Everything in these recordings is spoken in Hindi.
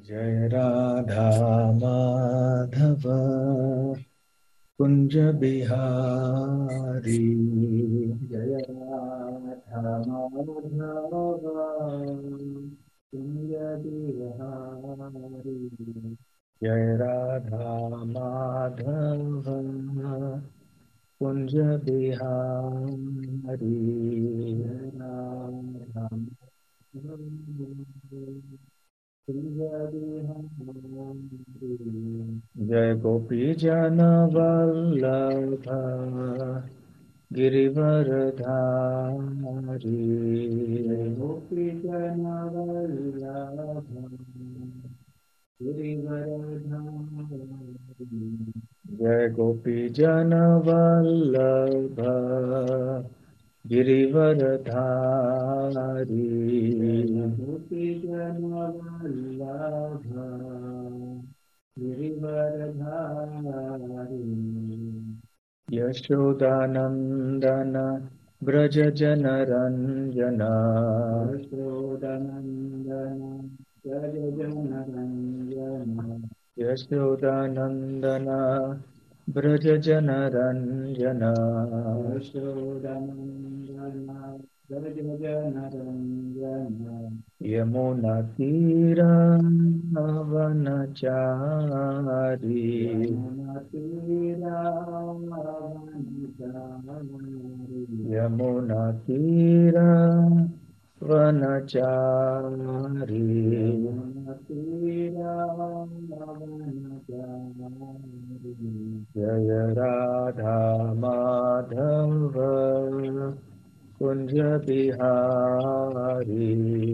जय राधा माधव कुंज बिहारी। जय राधा माधव कुंज बिहारी। जय राधा माधव कुंज बिहारी। जय राधा माधव जय गोपी जन वल्लभ गिरिवरधारी। जय गोपी जन वल्लभ गिरिवरधारी। जय गोपी जन वल्लभ गिरिवरधारी। गोपी जन वल्लभ गिरिवरधारी। यशोदानंदन ब्रज जन रंजन। यशोदानंदन ब्रज जन रंजन। यशोदानंदन ब्रज जन रंजन। यशोदानंदन ब्रज जन रंजन। यमुना तीरावनचारी। यमुना तीरावनचारी। यमुना तीरावनचारी। यमुना तीरावनचारी। जय राधा माधव कुंज बिहारी।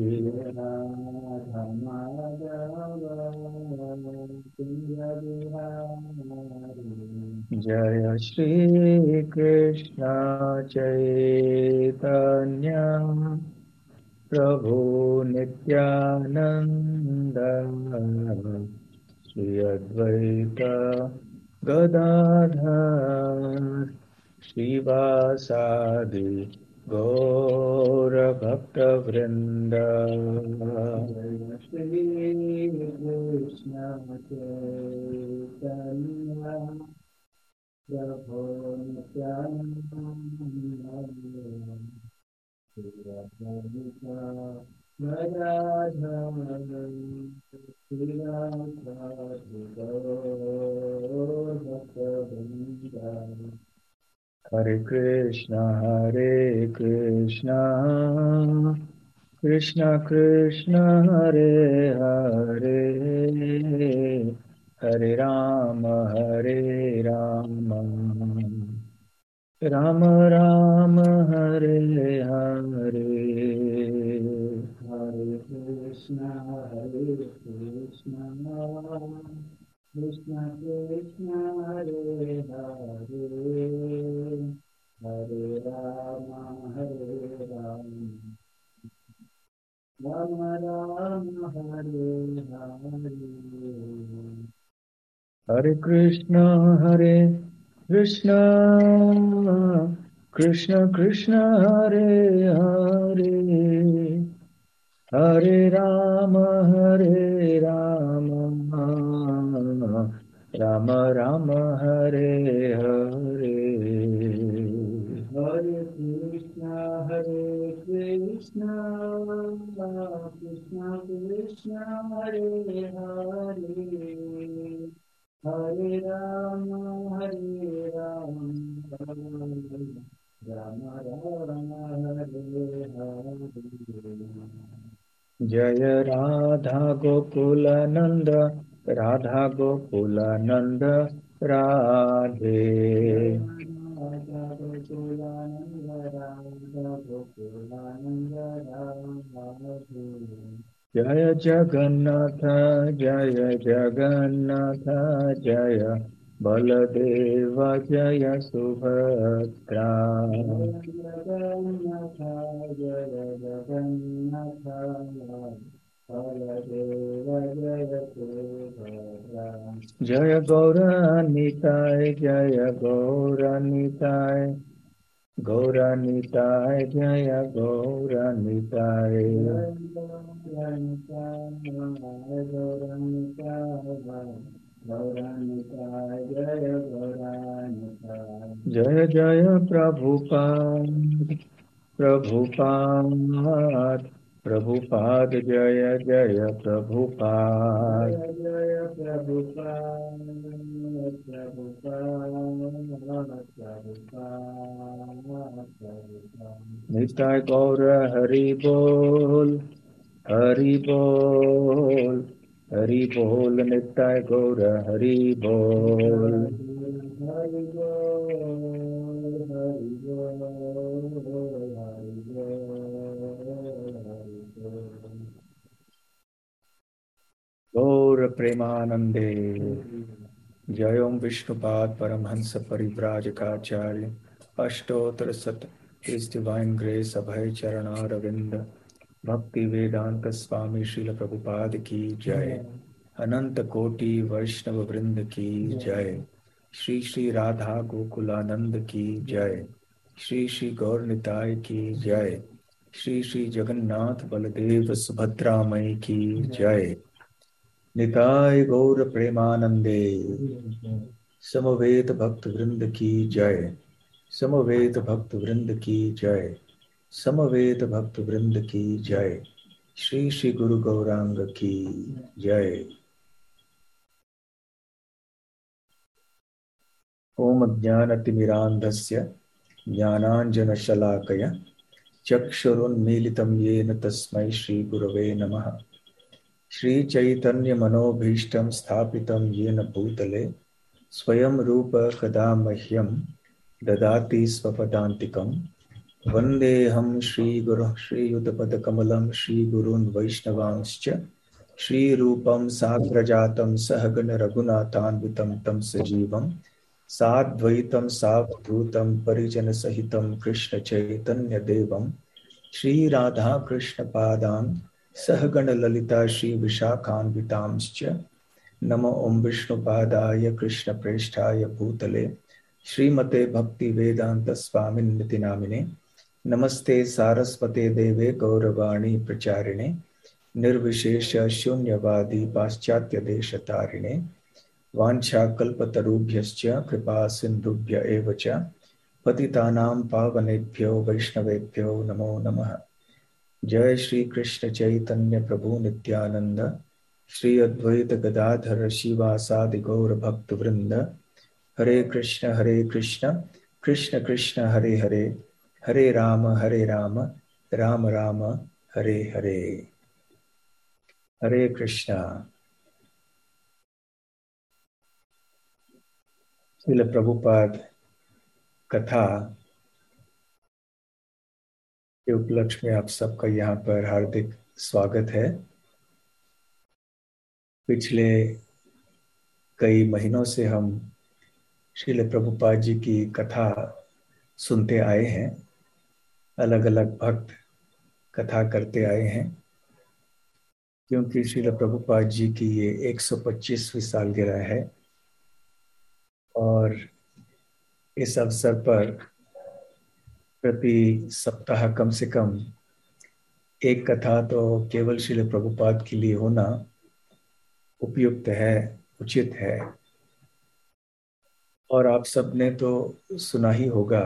राधा माधव कुंज बिहारी। जय श्री कृष्ण चैतन्य प्रभु नित्यानंद श्री अद्वैत गदाधर श्रीवासादि गौर भक्त वृंद। जय श्री कृष्ण चैतन्य प्रभु नित्यानंद श्री अद्वैत गदाधर श्रीवासादि गौर भक्त वृंद। हरे कृष्णा कृष्णा कृष्णा हरे हरे हरे राम राम राम हरे हरे। हरे कृष्णा कृष्णा कृष्णा हरे हरे हरे राम राम राम हरे हरे। हरे कृष्णा कृष्ण कृष्ण हरे हरे हरे राम राम राम हरे हरे। हरे कृष्णा कृष्ण कृष्ण हरे हरे हरे राम राम राम हरे हरे। जय राधा गोकुल नंद राधा गोकुल नंद राधे। राधा गोकुल नंद राधा गोकुल नंद राधे। जय जगन्नाथ जय बलदेव जय सुभद्रा। जगन्नाथ जय जगन्नाथ बलदेव जय सुभद्रा। जय गौरानिताय गौरानिताय जय गौरानिताय जय जय प्रभुपाद प्रभुपाद प्रभुपाद जय जय प्रभुपाद जय प्रभुपाद निताय गौर हरि बोल हरि बोल हरि बोल निताय गौर हरि बोल हरि बोल हरि बोल हरि बोल गौर प्रेमानंदे जय ओम विष्णुपाद परमहंस परिव्राजकाचार्य अष्टोत्तर शत His Divine Grace अभय चरणारविंद भक्ति वेदांत स्वामी श्रील प्रभुपाद की जय अनंत कोटि वैष्णव वृंद की जय श्री श्री राधा गोकुलानंद की जय श्री श्री गौर निताय की जय श्री श्री जगन्नाथ बलदेव सुभद्रा मई की जय निताय गौर प्रेमानंदे समवेत भक्त वृंद की जय समवेत भक्त वृंद की जय समवेत भक्त वृंद की जय श्री श्री गुरु गौरांग की जय ओम ज्ञानतिमिरान्धस्य ज्ञानाञ्जनशलाकया चक्षुरुन्मीलितं येन तस्मै श्री गुरवे नमः श्रीचैतन्यमनोभीष्टं स्थापितं येन भूतले स्वयं रूप कदा मह्यं ददाति स्वपदान्तिकं वन्देऽहं श्रीगुरुः श्रीयुतपदकमलं श्रीगुरून् वैष्णवांश्च श्रीरूपं साग्रजातं सहगण रघुनाथान्वितं तं सजीवं साद्वैतं सावधूतं परिजनसहितं कृष्णचैतन्यदेवं श्रीराधाकृष्णपादान् सहगण ललिता श्रीविशाखान्वितांश्च नमो ओं विष्णुपादाय कृष्णप्रेष्ठाय भूतले श्रीमते भक्तिवेदांत स्वामिन्निति नामिने नमस्ते सारस्वते देवे गौरवाणी प्रचारिणे निर्विशेष शून्यवादी पाश्चात्य देशतारिणे वाञ्छाकल्पतरुभ्यश्च कृपा सिन्धुभ्य एव च पतितानां पावनेभ्यो वैष्णवेभ्यो नमो नमः जय श्री कृष्ण चैतन्य प्रभु नित्यानंद श्री अद्वैत गदाधर शिवासादि गौर भक्त वृंद हरे कृष्ण कृष्ण कृष्ण हरे हरे हरे राम राम राम हरे हरे हरे कृष्णा। श्रील प्रभुपाद कथा के उपलक्ष्य में आप सबका यहाँ पर हार्दिक स्वागत है। पिछले कई महीनों से हम श्रील प्रभुपाद जी की कथा सुनते आए हैं। अलग अलग भक्त कथा करते आए हैं क्योंकि श्रील प्रभुपाद जी की ये 125वीं सालगिरह है और इस अवसर पर प्रति सप्ताह कम से कम एक कथा तो केवल श्रील प्रभुपाद के लिए होना उपयुक्त है, उचित है। और आप सबने तो सुना ही होगा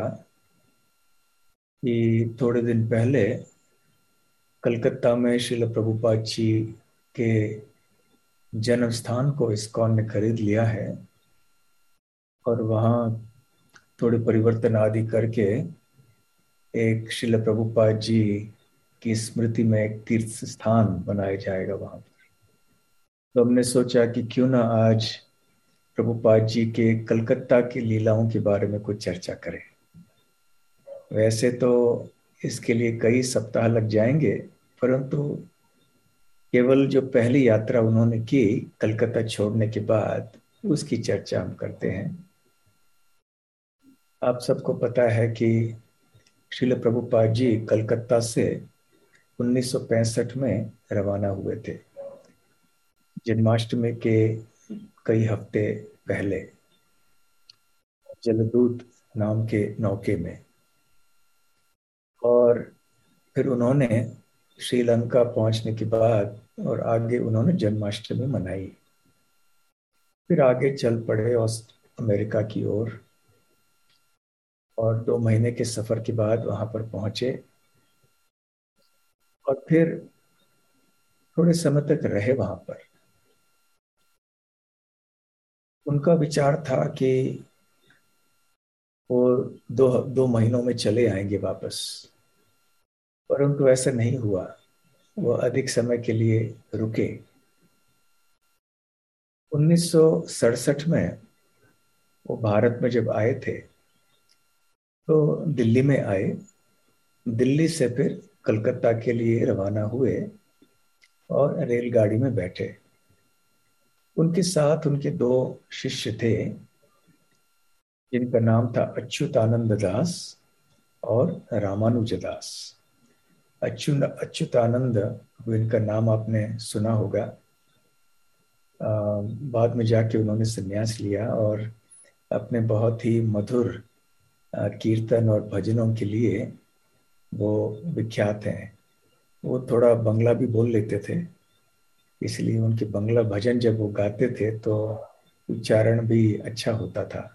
कि थोड़े दिन पहले कलकत्ता में श्रील प्रभुपाद जी के जन्म स्थान को इस्कॉन ने खरीद लिया है और वहाँ थोड़े परिवर्तन आदि करके एक श्रील प्रभुपाद जी की स्मृति में एक तीर्थ स्थान बनाया जाएगा वहाँ पर। तो हमने सोचा कि क्यों ना आज प्रभुपाद जी के कलकत्ता की लीलाओं के बारे में कुछ चर्चा करें। वैसे तो इसके लिए कई सप्ताह लग जाएंगे, परंतु केवल जो पहली यात्रा उन्होंने की कलकत्ता छोड़ने के बाद उसकी चर्चा हम करते हैं। आप सबको पता है कि श्रील प्रभुपाद जी कलकत्ता से 1965 में रवाना हुए थे, जन्माष्टमी के कई हफ्ते पहले जलदूत नाम के नौके में। फिर उन्होंने श्रीलंका पहुंचने के बाद और आगे उन्होंने जन्माष्टमी मनाई। फिर आगे चल पड़े अमेरिका की ओर, और 2 महीने के सफर के बाद वहां पर पहुंचे। और फिर थोड़े समय तक रहे वहां पर। उनका विचार था कि वो दो 2 महीनों में चले आएंगे वापस, परंतु ऐसा नहीं हुआ। वो अधिक समय के लिए रुके। 1967 में वो भारत में जब आए थे तो दिल्ली में आए। दिल्ली से फिर कलकत्ता के लिए रवाना हुए और रेलगाड़ी में बैठे। उनके साथ उनके 2 शिष्य थे, जिनका नाम था अच्युतानंद दास और रामानुज दास। अच्युतानंद, इनका नाम आपने सुना होगा। अ, बाद में जाके उन्होंने संन्यास लिया और अपने बहुत ही मधुर कीर्तन और भजनों के लिए वो विख्यात हैं। वो थोड़ा बंगला भी बोल लेते थे, इसलिए उनके बंगला भजन जब वो गाते थे तो उच्चारण भी अच्छा होता था।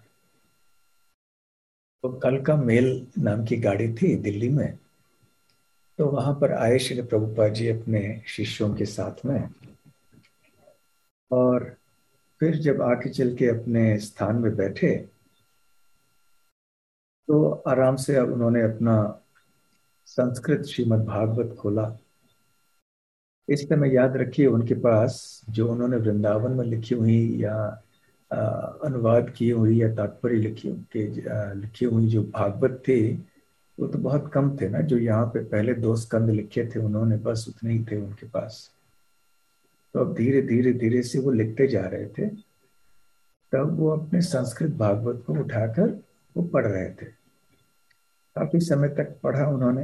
तो कल का मेल नाम की गाड़ी थी दिल्ली में। तो वहां पर आए श्री प्रभुपाद जी अपने शिष्यों के साथ में। और फिर जब आके चल के अपने स्थान में बैठे तो आराम से अब उन्होंने अपना संस्कृत श्रीमद् भागवत खोला। इस समय याद रखिए, उनके पास जो उन्होंने वृंदावन में लिखी हुई या अ, अनुवाद की हुई या तात्पर्य लिखी हुई जो भागवत थे, वो तो बहुत कम थे ना। जो यहाँ पे पहले 2 स्कंद लिखे थे उन्होंने, बस उतने ही थे उनके पास। तो अब धीरे धीरे धीरे से वो लिखते जा रहे थे। तब वो अपने संस्कृत भागवत को उठाकर वो पढ़ रहे थे। काफी समय तक पढ़ा उन्होंने।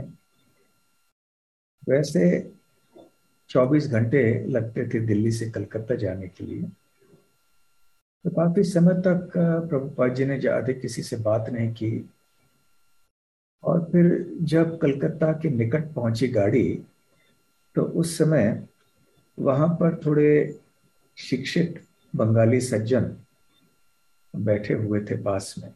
वैसे 24 घंटे लगते थे दिल्ली से कलकत्ता जाने के लिए। तो काफी समय तक प्रभुपाद जी ने ज्यादा किसी से बात नहीं की। और फिर जब कलकत्ता के निकट पहुंची गाड़ी, तो उस समय वहां पर थोड़े शिक्षित बंगाली सज्जन बैठे हुए थे पास में।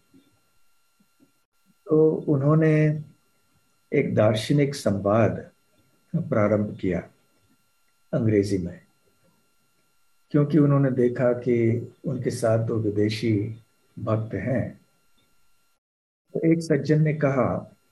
तो उन्होंने एक दार्शनिक संवाद प्रारंभ किया अंग्रेजी में, क्योंकि उन्होंने देखा कि उनके साथ 2 विदेशी भक्त हैं। तो एक सज्जन ने कहा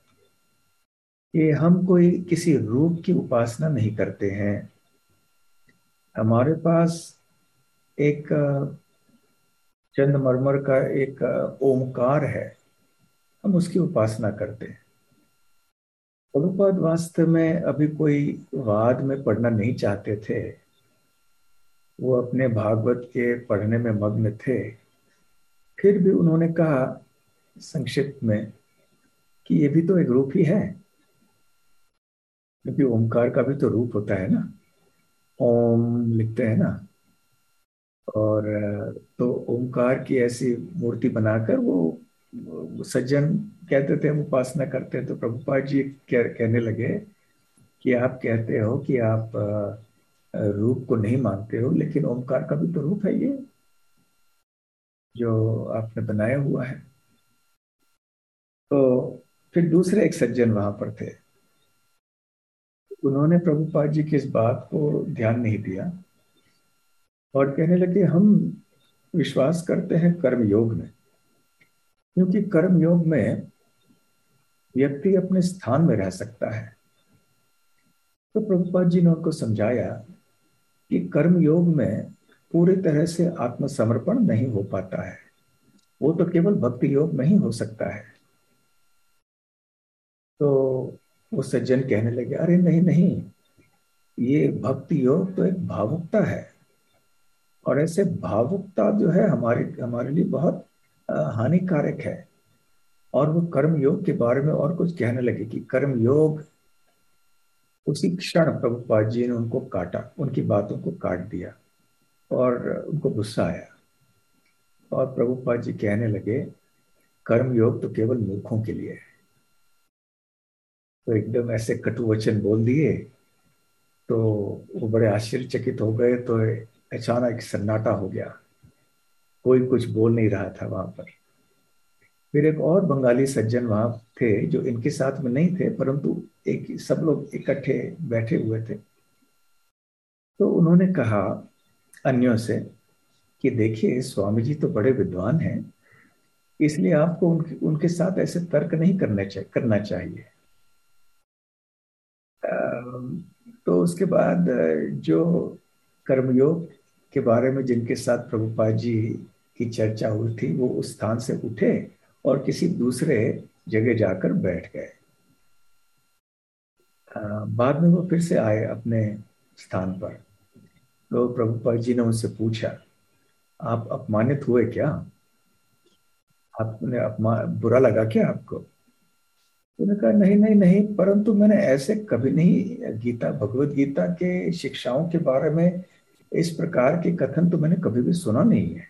कि हम कोई किसी रूप की उपासना नहीं करते हैं। हमारे पास एक चंदमरमर का एक ओमकार है, हम उसकी उपासना करते हैं। प्रभुपाद वास्तव में अभी कोई वाद में पढ़ना नहीं चाहते थे। वो अपने भागवत के पढ़ने में मग्न थे। फिर भी उन्होंने कहा संक्षिप्त में कि ये भी तो एक रूप ही है, क्योंकि ओमकार का भी तो रूप होता है ना। ओम लिखते हैं ना। और तो ओमकार की ऐसी मूर्ति बनाकर वो सज्जन कहते थे हम उपासना करते हैं। तो प्रभुपाद जी कहने लगे कि आप कहते हो कि आप रूप को नहीं मानते हो, लेकिन ओमकार का भी तो रूप है ये जो आपने बनाया हुआ है। तो फिर दूसरे एक सज्जन वहां पर थे। उन्होंने प्रभुपाद जी की इस बात को ध्यान नहीं दिया और कहने लगे हम विश्वास करते हैं कर्म योग में, क्योंकि कर्म योग में व्यक्ति अपने स्थान में रह सकता है। तो प्रभुपाद जी ने उनको समझाया कि कर्म योग में पूरी तरह से आत्मसमर्पण नहीं हो पाता है, वो तो केवल भक्ति योग में ही हो सकता है। तो वो सज्जन कहने लगे अरे नहीं नहीं, ये भक्ति योग तो एक भावुकता है, और ऐसे भावुकता जो है हमारे हमारे लिए बहुत हानिकारक है। और वो कर्म योग के बारे में और कुछ कहने लगे कि कर्म योग। उसी क्षण प्रभुपाद जी ने उनको काटा, उनकी बातों को काट दिया और उनको गुस्सा आया। और प्रभुपाद जी कहने लगे कर्म योग तो केवल मूर्खों के लिए है। तो एकदम ऐसे कटु वचन बोल दिए। तो वो बड़े आश्चर्यचकित हो गए। तो अचानक सन्नाटा हो गया, कोई कुछ बोल नहीं रहा था वहां पर। फिर एक और बंगाली सज्जन वहां थे जो इनके साथ में नहीं थे, परंतु एक सब लोग इकट्ठे बैठे हुए थे। तो उन्होंने कहा अन्यों से कि देखिए, स्वामी जी तो बड़े विद्वान हैं, इसलिए आपको उनके साथ ऐसे तर्क नहीं करना चाहिए। अम, तो उसके बाद जो कर्मयोग के बारे में जिनके साथ प्रभुपाद जी की चर्चा हुई थी, वो उस स्थान से उठे और किसी दूसरे जगह जाकर बैठ गए। बाद में वो फिर से आए अपने स्थान पर। तो प्रभुपाद जी ने उनसे पूछा, आप अपमानित हुए क्या? आपने अपमान बुरा लगा क्या आपको? उन्होंने कहा नहीं नहीं नहीं, परंतु मैंने ऐसे कभी नहीं, गीता भगवत गीता के शिक्षाओं के बारे में इस प्रकार के कथन तो मैंने कभी भी सुना नहीं है।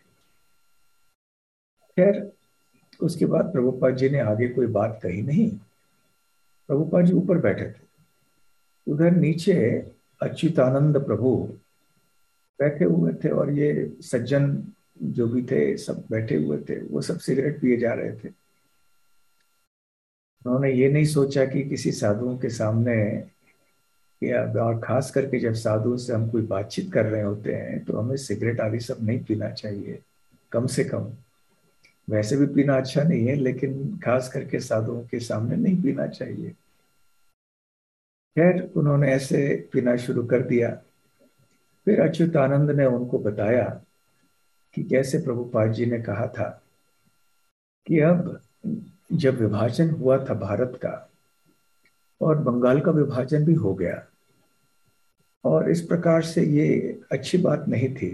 खैर, उसके बाद प्रभुपाद जी ने आगे कोई बात कही नहीं। प्रभुपाद जी ऊपर बैठे थे। उधर नीचे अच्युतानंद प्रभु बैठे हुए थे, और ये सज्जन जो भी थे सब बैठे हुए थे, वो सब सिगरेट पिए जा रहे थे। उन्होंने ये नहीं सोचा कि किसी साधुओं के सामने, या और खास करके जब साधुओं से हम कोई बातचीत कर रहे होते हैं, तो हमें सिगरेट आदि सब नहीं पीना चाहिए, कम से कम। वैसे भी पीना अच्छा नहीं है, लेकिन खास करके साधुओं के सामने नहीं पीना चाहिए। खैर, उन्होंने ऐसे पीना शुरू कर दिया। फिर अच्युतानंद ने उनको बताया कि कैसे प्रभुपाद जी ने कहा था कि अब जब विभाजन हुआ था भारत का, और बंगाल का विभाजन भी हो गया, और इस प्रकार से ये अच्छी बात नहीं थी।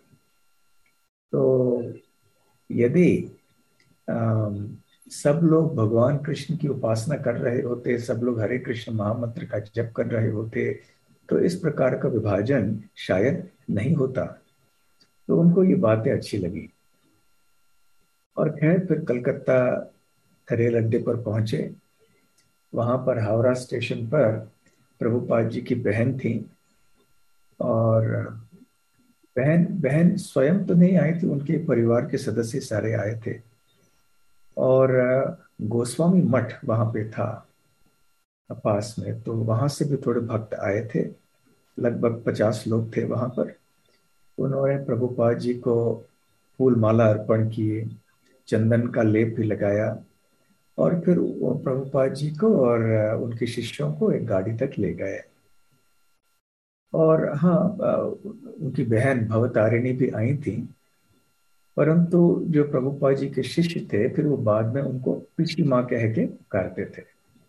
तो यदि अम, सब लोग भगवान कृष्ण की उपासना कर रहे होते, सब लोग हरे कृष्ण महामंत्र का जप कर रहे होते, तो इस प्रकार का विभाजन शायद नहीं होता। तो उनको ये बातें अच्छी लगी। और खैर, फिर कलकत्ता रेल अड्डे पर पहुंचे। वहां पर हावड़ा स्टेशन पर प्रभुपाद जी की बहन थी। और बहन बहन स्वयं तो नहीं आई थी, उनके परिवार के सदस्य सारे आए थे। और गोस्वामी मठ वहां पे था पास में, तो वहां से भी थोड़े भक्त आए थे। लगभग 50 लोग थे वहां पर। उन्होंने प्रभुपाद जी को फूल माला अर्पण किए, चंदन का लेप भी लगाया, और फिर वो प्रभुपाद जी को और उनके शिष्यों को एक गाड़ी तक ले गए। और हाँ, उनकी बहन भवतारिणी भी आई थी। परंतु जो प्रभुपाद जी के शिष्य थे, फिर वो बाद में उनको पिछली माँ कह के पुकारते थे।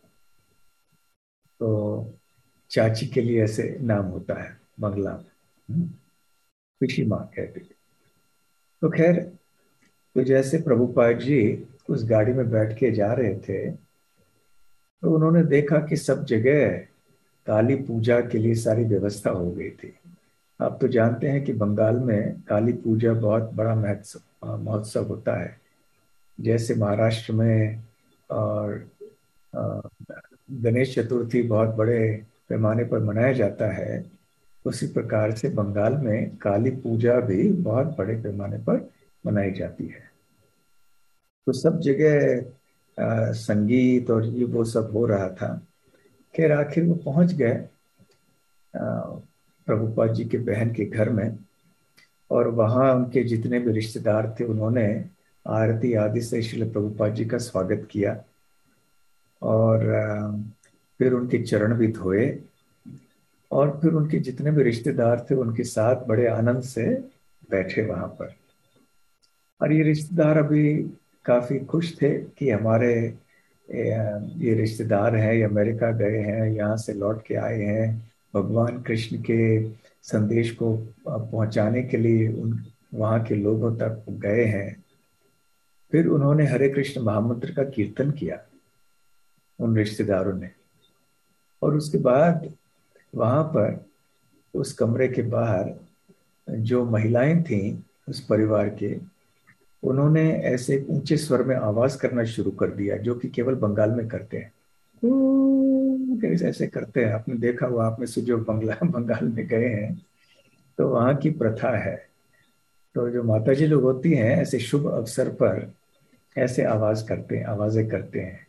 तो चाची के लिए ऐसे नाम होता है बंगला में, पिछली माँ कहते थे। तो खैर, तो जैसे प्रभुपाद जी उस गाड़ी में बैठ के जा रहे थे, तो उन्होंने देखा कि सब जगह काली पूजा के लिए सारी व्यवस्था हो गई थी। आप तो जानते हैं कि बंगाल में काली पूजा बहुत बड़ा महोत्सव महोत्सव होता है। जैसे महाराष्ट्र में और अ, गणेश चतुर्थी बहुत बड़े पैमाने पर मनाया जाता है, उसी प्रकार से बंगाल में काली पूजा भी बहुत बड़े पैमाने पर मनाई जाती है। तो सब जगह संगीत और ये वो सब हो रहा था। खैर, आखिर वो पहुंच गए अ, प्रभुपाद जी के बहन के घर में। और वहाँ उनके जितने भी रिश्तेदार थे, उन्होंने आरती आदि से श्रील प्रभुपाद जी का स्वागत किया। और फिर उनके चरण भी धोए। और फिर उनके जितने भी रिश्तेदार थे, उनके साथ बड़े आनंद से बैठे वहां पर। और ये रिश्तेदार अभी काफी खुश थे कि हमारे ये रिश्तेदार हैं, ये अमेरिका गए हैं, यहाँ से लौट के आए हैं, भगवान कृष्ण के संदेश को पहुंचाने के लिए उन वहाँ के लोगों तक गए हैं। फिर उन्होंने हरे कृष्ण महामंत्र का कीर्तन किया, उन रिश्तेदारों ने। और उसके बाद वहां पर उस कमरे के बाहर जो महिलाएं थीं उस परिवार के, उन्होंने ऐसे एक ऊंचे स्वर में आवाज करना शुरू कर दिया, जो कि केवल बंगाल में करते हैं। कैसे ऐसे करते हैं, आपने देखा हुआ, आपने से जो बंगाल में गए हैं तो वहाँ की प्रथा है। तो जो माता जी लोग होती हैं ऐसे शुभ अवसर पर ऐसे आवाजें करते हैं।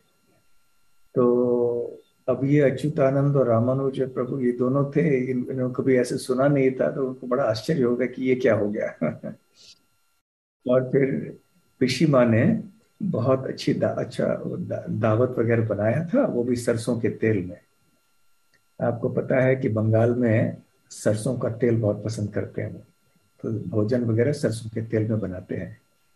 तो अब ये अच्युतानंद और रामानुज प्रभु ये दोनों थे, इन्होंने कभी ऐसे सुना नहीं था, तो उनको बड़ा आश्चर्य हो गया कि ये क्या हो गया। और फिर पिशी माँ ने बहुत अच्छा दावत वगैरह बनाया था, वो भी सरसों के तेल में। आपको पता है कि बंगाल में सरसों का तेल बहुत पसंद करते हैं वो, तो भोजन वगैरह सरसों के तेल में बनाते हैं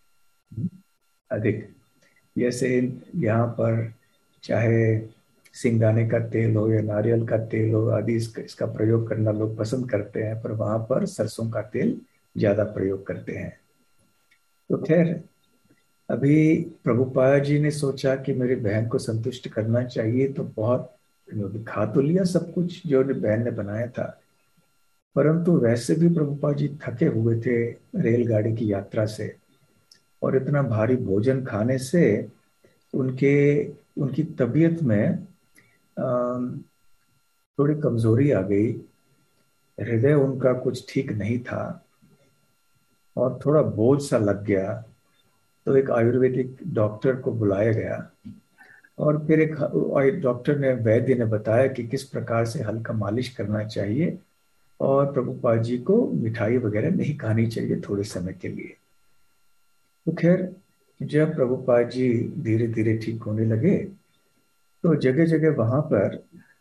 अधिक। जैसे यहाँ पर चाहे सिंगाने का तेल हो या नारियल का तेल हो आदि, इसका प्रयोग करना लोग पसंद करते हैं, पर वहाँ पर सरसों का तेल ज्यादा प्रयोग करते हैं। तो खैर, अभी प्रभुपाद जी ने सोचा कि मेरी बहन को संतुष्ट करना चाहिए, तो बहुत इन्होंने खा तो लिया सब कुछ जो बहन ने बनाया था, परंतु वैसे भी प्रभुपाद जी थके हुए थे रेलगाड़ी की यात्रा से, और इतना भारी भोजन खाने से उनके उनकी तबीयत में अम, थोड़ी कमजोरी आ गई। हृदय उनका कुछ ठीक नहीं था और थोड़ा बोझ सा लग गया। तो एक आयुर्वेदिक डॉक्टर को बुलाया गया, और फिर एक डॉक्टर ने, वैद्य ने बताया कि किस प्रकार से हल्का मालिश करना चाहिए, और प्रभुपाद जी को मिठाई वगैरह नहीं खानी चाहिए थोड़े समय के लिए। तो खैर, जब प्रभुपाद जी धीरे धीरे ठीक होने लगे, तो जगह जगह वहां पर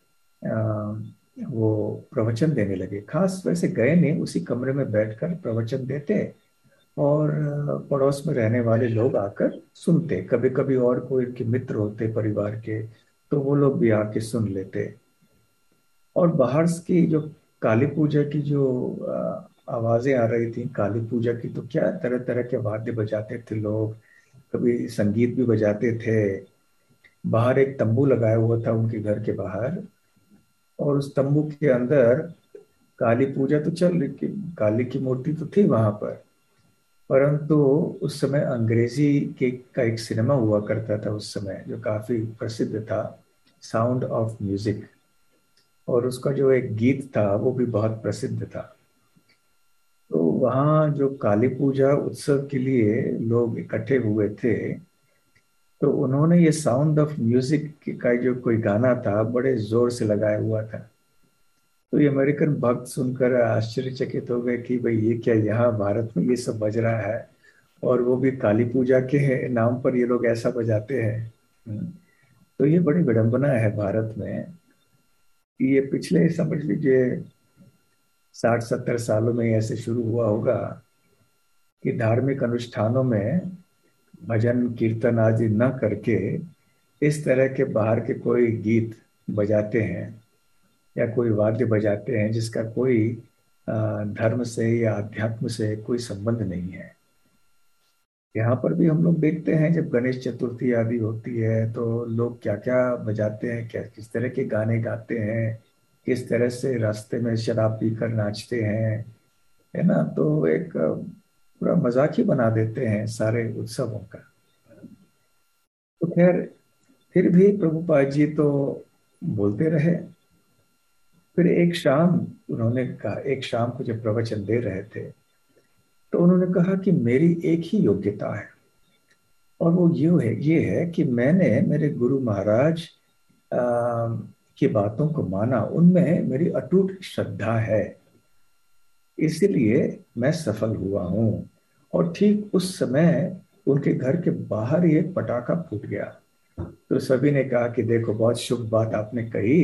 वो प्रवचन देने लगे। खास वैसे गए नहीं, उसी कमरे में बैठकर प्रवचन देते, और पड़ोस में रहने वाले लोग आकर सुनते। कभी कभी और कोई इनके मित्र होते परिवार के, तो वो लोग भी आके सुन लेते। और बाहर की जो काली पूजा की जो आवाजें आ रही थी काली पूजा की, तो क्या तरह तरह के वाद्य बजाते थे लोग, कभी संगीत भी बजाते थे। बाहर एक तंबू लगाया हुआ था उनके घर के बाहर, और उस तंबू के अंदर काली पूजा तो चल रही थी, काली की मूर्ति तो थी वहां पर, परंतु उस समय अंग्रेजी के का एक सिनेमा हुआ करता था उस समय, जो काफी प्रसिद्ध था, साउंड ऑफ म्यूजिक। और उसका जो एक गीत था वो भी बहुत प्रसिद्ध था। तो वहाँ जो काली पूजा उत्सव के लिए लोग इकट्ठे हुए थे, तो उन्होंने ये साउंड ऑफ म्यूजिक का जो कोई गाना था बड़े जोर से लगाया हुआ था। तो ये अमेरिकन भक्त सुनकर आश्चर्यचकित हो गए कि भाई ये क्या, यहाँ भारत में ये सब बज रहा है, और वो भी काली पूजा के नाम पर ये लोग ऐसा बजाते हैं। तो ये बड़ी विडंबना है भारत में कि ये पिछले समझ लीजिए 60-70 सालों में ऐसे शुरू हुआ होगा कि धार्मिक अनुष्ठानों में भजन कीर्तन आदि न करके इस तरह के बाहर के कोई गीत बजाते हैं या कोई वाद्य बजाते हैं जिसका कोई धर्म से या अध्यात्म से कोई संबंध नहीं है। यहाँ पर भी हम लोग देखते हैं जब गणेश चतुर्थी आदि होती है तो लोग क्या क्या बजाते हैं, क्या किस तरह के गाने गाते हैं, किस तरह से रास्ते में शराब पीकर नाचते हैं, है ना। तो एक पूरा मजाक ही बना देते हैं सारे उत्सवों का। तो खैर, फिर भी प्रभुपाद जी तो बोलते रहे। फिर एक शाम उन्होंने कहा, एक शाम को जब प्रवचन दे रहे थे, तो उन्होंने कहा कि मेरी एक ही योग्यता है, और वो ये है कि मैंने मेरे गुरु महाराज अ, की बातों को माना, उनमें मेरी अटूट श्रद्धा है, इसलिए मैं सफल हुआ हूँ। और ठीक उस समय उनके घर के बाहर ही एक पटाखा फूट गया। तो सभी ने कहा कि देखो, बहुत शुभ बात आपने कही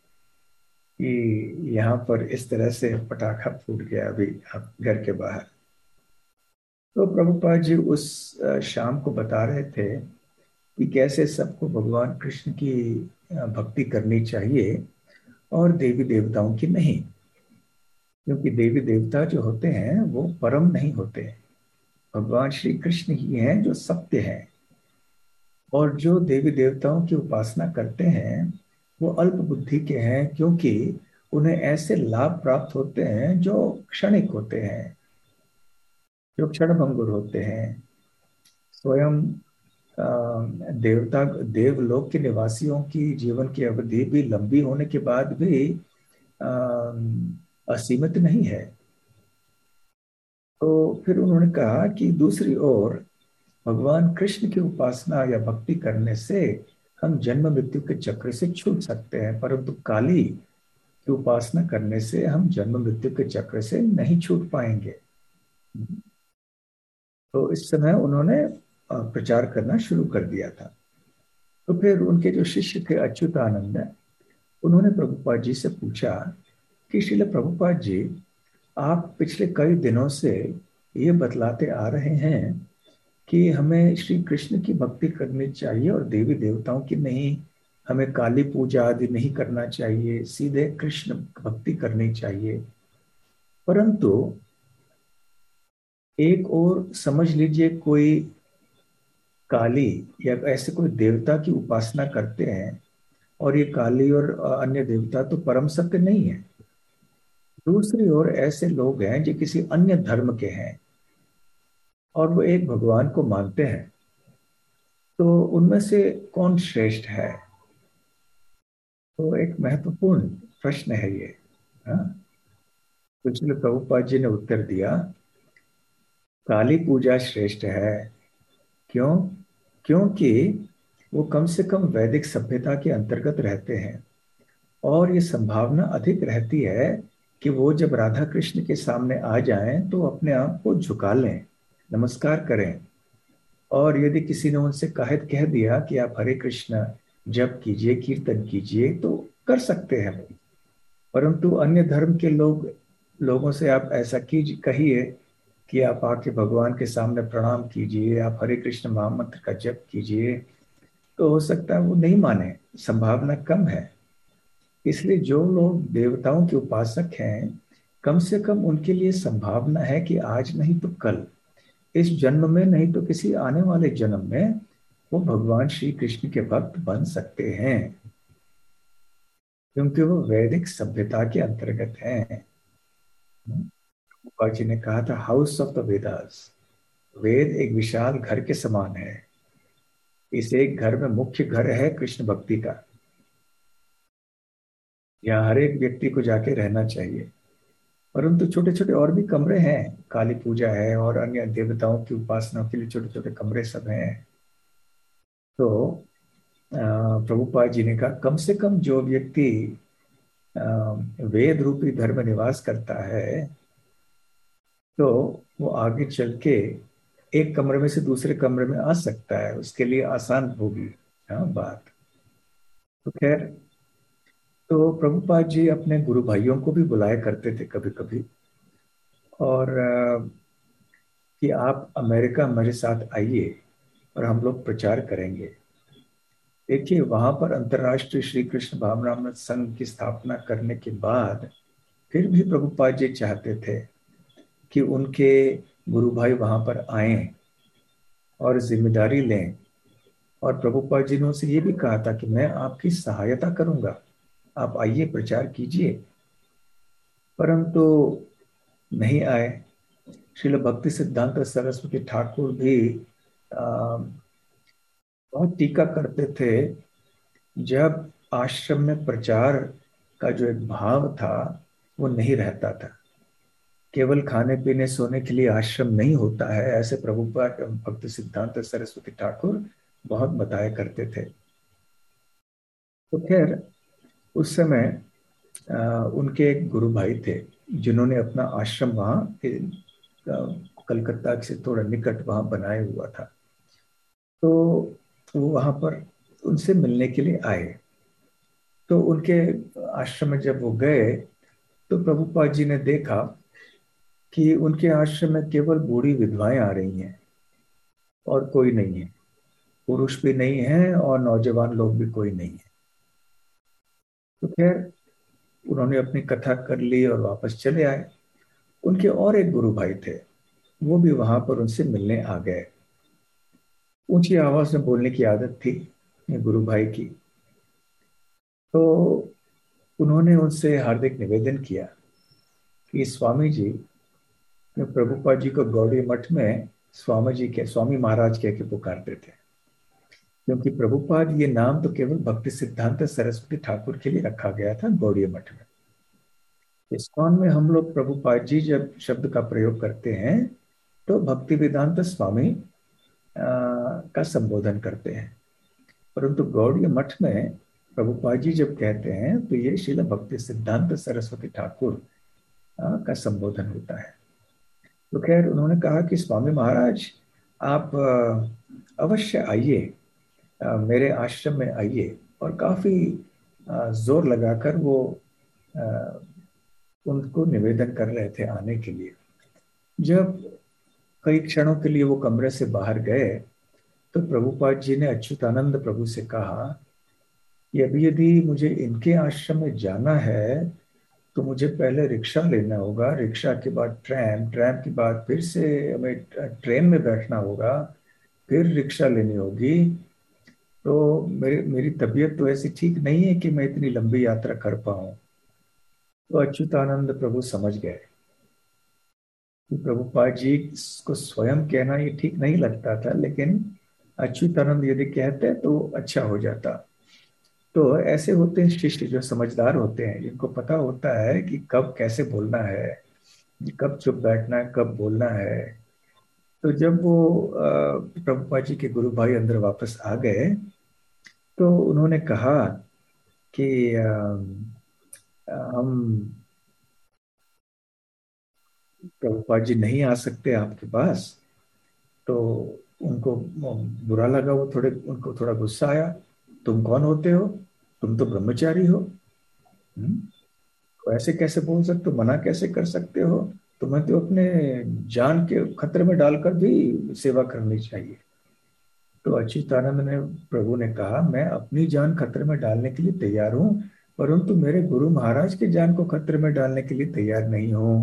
कि यहाँ पर इस तरह से पटाखा फूट गया अभी आप घर के बाहर। तो प्रभुपाद जी उस शाम को बता रहे थे कि कैसे सबको भगवान कृष्ण की भक्ति करनी चाहिए, और देवी देवताओं की नहीं, क्योंकि देवी देवता जो होते हैं वो परम नहीं होते। भगवान श्री कृष्ण ही हैं जो सत्य हैं, और जो देवी देवताओं की उपासना करते हैं वो अल्प बुद्धि के हैं, क्योंकि उन्हें ऐसे लाभ प्राप्त होते हैं जो क्षणिक होते हैं, जो क्षणभंगुर होते हैं। स्वयं देवता देवलोक के निवासियों की जीवन की अवधि भी लंबी होने के बाद भी अ, असीमित नहीं है। तो फिर उन्होंने कहा कि दूसरी ओर भगवान कृष्ण की उपासना या भक्ति करने से हम जन्म मृत्यु के चक्र से छूट सकते हैं, परंतु काली की उपासना करने से हम जन्म मृत्यु के चक्र से नहीं छूट पाएंगे। तो इस समय उन्होंने प्रचार करना शुरू कर दिया था। तो फिर उनके जो शिष्य थे अच्युतानंद, उन्होंने प्रभुपाद जी से पूछा कि श्रील प्रभुपाद जी, आप पिछले कई दिनों से ये बतलाते आ रहे हैं कि हमें श्री कृष्ण की भक्ति करनी चाहिए और देवी देवताओं की नहीं, हमें काली पूजा आदि नहीं करना चाहिए, सीधे कृष्ण भक्ति करनी चाहिए। परंतु एक और समझ लीजिए, कोई काली या ऐसे कोई देवता की उपासना करते हैं, और ये काली और अन्य देवता तो परम सत्य नहीं है। दूसरी ओर ऐसे लोग हैं जो किसी अन्य धर्म के हैं और वो एक भगवान को मानते हैं। तो उनमें से कौन श्रेष्ठ है? तो एक महत्वपूर्ण प्रश्न है ये। हाँ, तो इसलिए प्रभुपाद जी ने उत्तर दिया, काली पूजा श्रेष्ठ है। क्यों? क्योंकि वो कम से कम वैदिक सभ्यता के अंतर्गत रहते हैं, और ये संभावना अधिक रहती है कि वो जब राधा कृष्ण के सामने आ जाएं तो अपने आप को झुका लें, नमस्कार करें। और यदि किसी ने उनसे कह दिया कि आप हरे कृष्ण जप कीजिए, कीर्तन कीजिए, तो कर सकते हैं वो। परंतु अन्य धर्म के लोगों से आप ऐसा कीजिए, कहिए कि आप आके भगवान के सामने प्रणाम कीजिए, आप हरे कृष्ण महामंत्र का जप कीजिए, तो हो सकता है वो नहीं माने, संभावना कम है। इसलिए जो लोग देवताओं के उपासक हैं, कम से कम उनके लिए संभावना है कि आज नहीं तो कल, इस जन्म में नहीं तो किसी आने वाले जन्म में, वो भगवान श्री कृष्ण के भक्त बन सकते हैं, क्योंकि वो वैदिक सभ्यता के अंतर्गत हैं। जी ने कहा था, हाउस ऑफ द वेदास। वेद एक विशाल घर के समान है। इस एक घर में मुख्य घर है कृष्ण भक्ति का। यहाँ हर एक व्यक्ति को जाके रहना चाहिए। परंतु छोटे छोटे और भी कमरे हैं, काली पूजा है और अन्य देवताओं की उपासना के लिए छोटे छोटे कमरे सब हैं। तो प्रभुपाद जी ने कहा, कम से कम जो व्यक्ति अ, वेद रूपी घर में निवास करता है, तो वो आगे चल के एक कमरे में से दूसरे कमरे में आ सकता है, उसके लिए आसान होगी। हाँ बात। तो खैर, तो प्रभुपाद जी अपने गुरु भाइयों को भी बुलाया करते थे कभी कभी, और कि आप अमेरिका मेरे साथ आइए और हम लोग प्रचार करेंगे। देखिए, वहां पर अंतर्राष्ट्रीय श्री कृष्ण भावनामृत संघ की स्थापना करने के बाद फिर भी प्रभुपाद जी चाहते थे कि उनके गुरु भाई वहां पर आए और जिम्मेदारी लें। और प्रभुपाद जी ने उनसे ये भी कहा था कि मैं आपकी सहायता करूंगा, आप आइए प्रचार कीजिए। परंतु नहीं आए। श्रील भक्ति सिद्धांत सरस्वती ठाकुर भी बहुत टीका करते थे। जब आश्रम में प्रचार का जो एक भाव था, वो नहीं रहता था। केवल खाने पीने सोने के लिए आश्रम नहीं होता है, ऐसे प्रभुपाद भक्ति सिद्धांत सरस्वती ठाकुर बहुत बताया करते थे। तो खैर, उस समय उनके एक गुरु भाई थे जिन्होंने अपना आश्रम वहाँ कलकत्ता से थोड़ा निकट वहाँ बनाया हुआ था। तो वो वहाँ पर उनसे मिलने के लिए आए। तो उनके आश्रम में जब वो गए, तो प्रभुपाद जी ने देखा कि उनके आश्रम में केवल बूढ़ी विधवाएं आ रही हैं और कोई नहीं है, पुरुष भी नहीं है और नौजवान लोग भी कोई नहीं है। तो खैर, उन्होंने अपनी कथा कर ली और वापस चले आए। उनके और एक गुरु भाई थे, वो भी वहां पर उनसे मिलने आ गए। ऊंची आवाज में बोलने की आदत थी ये गुरु भाई की। तो उन्होंने उनसे हार्दिक निवेदन किया कि स्वामी जी, प्रभुपाद जी को गौड़ी मठ में स्वामी जी के, स्वामी महाराज कह के पुकारते थे। क्योंकि प्रभुपाद ये नाम तो केवल भक्ति सिद्धांत सरस्वती ठाकुर के लिए रखा गया था गौड़ीय मठ में। इस्कॉन में हम लोग प्रभुपाद जी जब शब्द का प्रयोग करते हैं तो भक्ति वेदांत स्वामी का संबोधन करते हैं, परंतु गौड़ीय मठ में प्रभुपाद जी जब कहते हैं तो ये श्रील भक्ति सिद्धांत सरस्वती ठाकुर का संबोधन होता है। तो खैर उन्होंने कहा कि स्वामी महाराज आप अवश्य आइए, मेरे आश्रम में आइए। और काफी जोर लगाकर वो अ, उनको निवेदन कर रहे थे आने के लिए। जब कई क्षणों के लिए वो कमरे से बाहर गए तो प्रभुपाद जी ने अच्युतानंद प्रभु से कहा कि अभी यदि मुझे इनके आश्रम में जाना है तो मुझे पहले रिक्शा लेना होगा, रिक्शा के बाद ट्रैम, ट्रैम के बाद फिर से हमें ट्रेन में बैठना होगा, फिर रिक्शा लेनी होगी। तो मेरी तबीयत तो ऐसी ठीक नहीं है कि मैं इतनी लंबी यात्रा कर पाऊं। तो अच्युतानंद प्रभु समझ गए कि प्रभुपाद जी को स्वयं कहना ये ठीक नहीं लगता था, लेकिन अच्युतानंद यदि कहते तो अच्छा हो जाता। तो ऐसे होते हैं शिष्य जो समझदार होते हैं, जिनको पता होता है कि कब कैसे बोलना है, कब चुप बैठना है, कब बोलना है। तो जब वो प्रभुपाद जी के गुरु भाई अंदर वापस आ गए तो उन्होंने कहा कि हम प्रभुपाद जी नहीं आ सकते आपके पास। तो उनको बुरा लगा, वो थोड़े उनको थोड़ा गुस्सा आया। तुम कौन होते हो? तुम तो ब्रह्मचारी हो। हम्म? तो ऐसे कैसे बोल सकते हो, मना कैसे कर सकते हो? तुम्हें तो अपने जान के खतरे में डालकर भी सेवा करनी चाहिए। तो अच्युतानंद ने प्रभु ने कहा मैं अपनी जान खतरे में डालने के लिए तैयार हूँ, परंतु मेरे गुरु महाराज की जान को खतरे में डालने के लिए तैयार नहीं हूँ।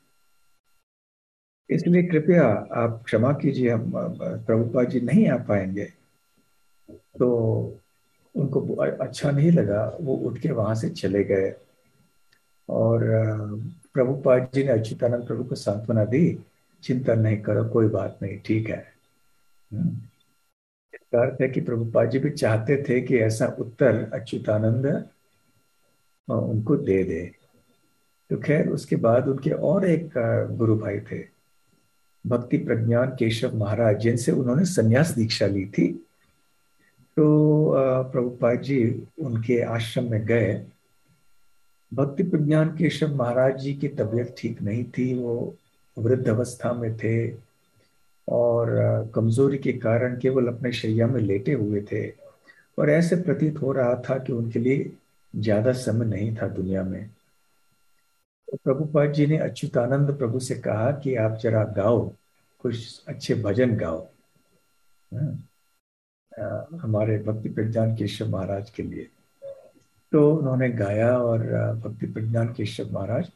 इसलिए कृपया आप क्षमा कीजिए, हम प्रभुपाद जी नहीं आ पाएंगे। तो उनको अच्छा नहीं लगा, वो उठ के वहां से चले गए। और प्रभुपाद जी ने अच्युतानंद प्रभु को सांत्वना दी, चिंता नहीं करो, कोई बात नहीं, ठीक है। हम्म। इसका अर्थ है कि प्रभुपाद जी भी चाहते थे कि ऐसा उत्तर अच्युतानंद उनको दे दे। तो खैर उसके बाद उनके और एक गुरु भाई थे, भक्ति प्रज्ञान केशव महाराज, जिनसे उन्होंने संन्यास दीक्षा ली थी। तो प्रभुपाद जी उनके आश्रम में गए। भक्ति प्रज्ञान केशव महाराज जी की तबीयत ठीक नहीं थी, वो वृद्ध अवस्था में थे और कमजोरी के कारण केवल अपने शैया में लेटे हुए थे। और ऐसे प्रतीत हो रहा था कि उनके लिए ज्यादा समय नहीं था दुनिया में। तो प्रभुपाद जी ने अच्युतानंद प्रभु से कहा कि आप जरा गाओ, कुछ अच्छे भजन गाओ। हम्म, हमारे भक्ति प्रज्ञान केशव महाराज के लिए। तो उन्होंने गाया और भक्ति प्रज्ञान केशव महाराज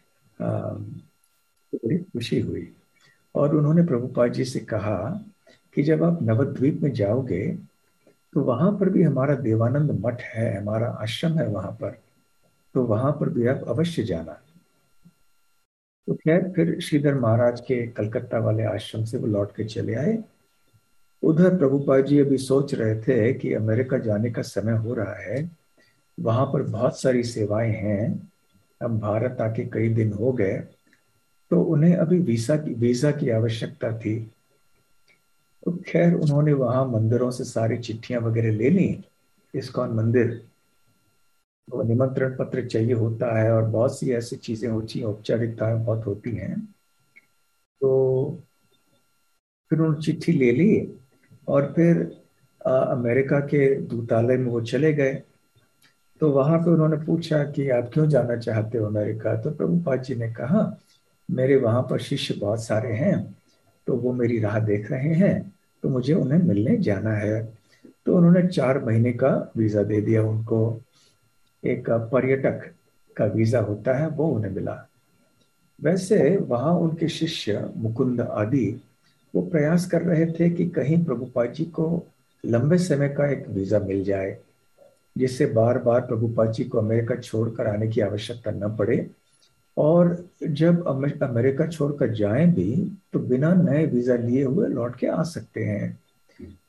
बड़ी खुशी हुई। और उन्होंने प्रभुपाद जी से कहा कि जब आप नवद्वीप में जाओगे तो वहां पर भी हमारा देवानंद मठ है, हमारा आश्रम है वहां पर, तो वहां पर भी आप अवश्य जाना। तो खैर फिर श्रीधर महाराज के कलकत्ता वाले आश्रम से वो लौट के चले आए। उधर प्रभुपाद जी अभी सोच रहे थे कि अमेरिका जाने का समय हो रहा है, वहां पर बहुत सारी सेवाएं हैं, अब भारत आके कई दिन हो गए, तो उन्हें अभी वीजा की आवश्यकता थी। तो खैर उन्होंने वहां मंदिरों से सारी चिट्ठियां वगैरह ले ली। इस्कॉन मंदिर तो निमंत्रण पत्र चाहिए होता है और बहुत सी ऐसी चीजें होती हैं, औपचारिकताएं बहुत होती हैं। तो फिर उन्होंने चिट्ठी ले ली और फिर अमेरिका के दूतालय में वो चले गए। तो वहां पे उन्होंने पूछा कि आप क्यों जाना चाहते हो अमेरिका? तो प्रभुपाद जी ने कहा मेरे वहां पर शिष्य बहुत सारे हैं, तो वो मेरी राह देख रहे हैं, तो मुझे उन्हें मिलने जाना है। तो उन्होंने 4 महीने का वीजा दे दिया उनको। एक पर्यटक का वीजा होता है वो उन्हें मिला। वैसे वहां उनके शिष्य मुकुंद आदि वो प्रयास कर रहे थे कि कहीं प्रभुपाद जी को लंबे समय का एक वीजा मिल जाए, जिससे बार बार प्रभुपाद जी को अमेरिका छोड़कर आने की आवश्यकता न पड़े। और जब अमेरिका छोड़कर जाएं भी तो बिना नए वीजा लिए हुए लौट के आ सकते हैं।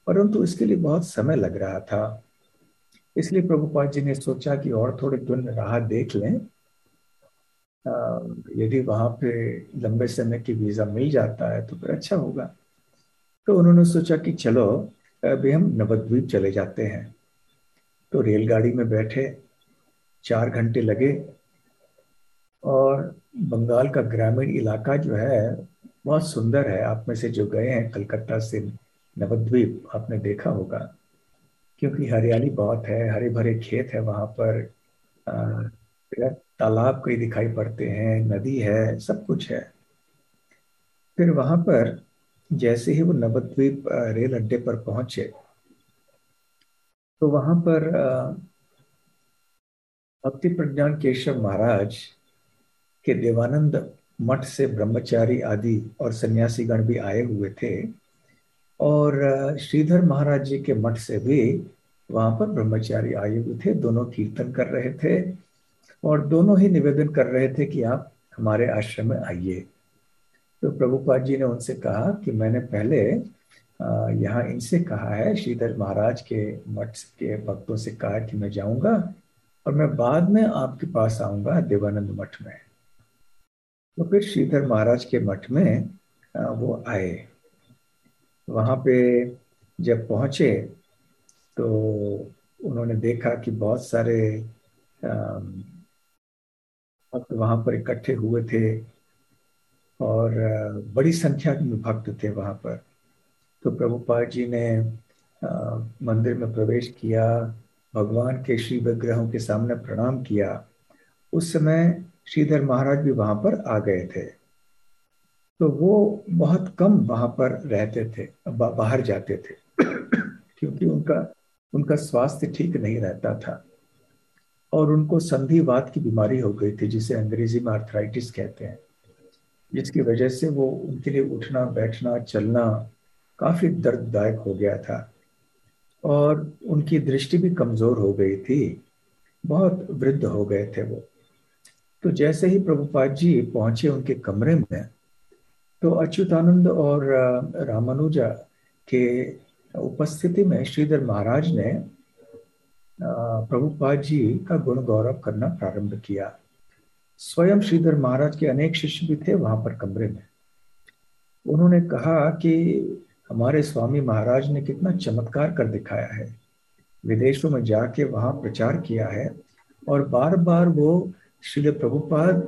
परंतु इसके लिए बहुत समय लग रहा था। इसलिए प्रभुपाद जी ने सोचा कि और थोड़े दिन राह देख लें। अ, यदि वहां पे लंबे समय की वीजा मिल जाता है तो फिर अच्छा होगा। तो उन्होंने सोचा कि चलो अभी हम नवद्वीप चले जाते हैं। तो रेलगाड़ी में बैठे, 4 घंटे लगे। और बंगाल का ग्रामीण इलाका जो है बहुत सुंदर है। आप में से जो गए हैं कलकत्ता से नवद्वीप, आपने देखा होगा, क्योंकि हरियाली बहुत है, हरे भरे खेत है वहां पर। फिर तालाब कई दिखाई पड़ते हैं, नदी है, सब कुछ है। फिर वहां पर जैसे ही वो नवद्वीप रेल अड्डे पर पहुंचे, तो वहां पर भक्ति प्रज्ञान केशव महाराज के देवानंद मठ से ब्रह्मचारी आदि और सन्यासीगण भी आए हुए थे। और श्रीधर महाराज जी के मठ से भी वहां पर ब्रह्मचारी आए हुए थे। दोनों कीर्तन कर रहे थे और दोनों ही निवेदन कर रहे थे कि आप हमारे आश्रम में आइए। तो प्रभुपाद जी ने उनसे कहा कि मैंने पहले यहाँ इनसे कहा है, श्रीधर महाराज के मठ के भक्तों से कहा कि मैं जाऊंगा और मैं बाद में आपके पास आऊंगा देवानंद मठ में। तो फिर श्रीधर महाराज के मठ में वो आए। वहां पे जब पहुंचे तो उन्होंने देखा कि बहुत सारे भक्त वहां पर इकट्ठे हुए थे। और बड़ी संख्या में भक्त थे वहां पर। तो प्रभुपाद जी ने मंदिर में प्रवेश किया, भगवान के श्री विग्रहों के सामने प्रणाम किया। उस समय श्रीधर महाराज भी वहां पर आ गए थे। तो वो बहुत कम वहां पर रहते थे, बाहर जाते थे क्योंकि उनका उनका स्वास्थ्य ठीक नहीं रहता था। और उनको संधिवात की बीमारी हो गई थी, जिसे अंग्रेजी में आर्थराइटिस कहते हैं, जिसकी वजह से वो उनके लिए उठना बैठना चलना काफी दर्ददायक हो गया था। और उनकी दृष्टि भी कमजोर हो गई थी, बहुत वृद्ध हो गए थे वो। तो जैसे ही प्रभुपाद जी पहुंचे उनके कमरे में, तो अच्युतानंद और रामानुजा के उपस्थिति में श्रीधर महाराज ने प्रभुपाद जी का गुण गौरव करना प्रारंभ किया। स्वयं श्रीधर महाराज के अनेक शिष्य भी थे वहां पर कमरे में। उन्होंने कहा कि हमारे स्वामी महाराज ने कितना चमत्कार कर दिखाया है, विदेशों में जाके वहां प्रचार किया है। और बार बार वो श्रील प्रभुपाद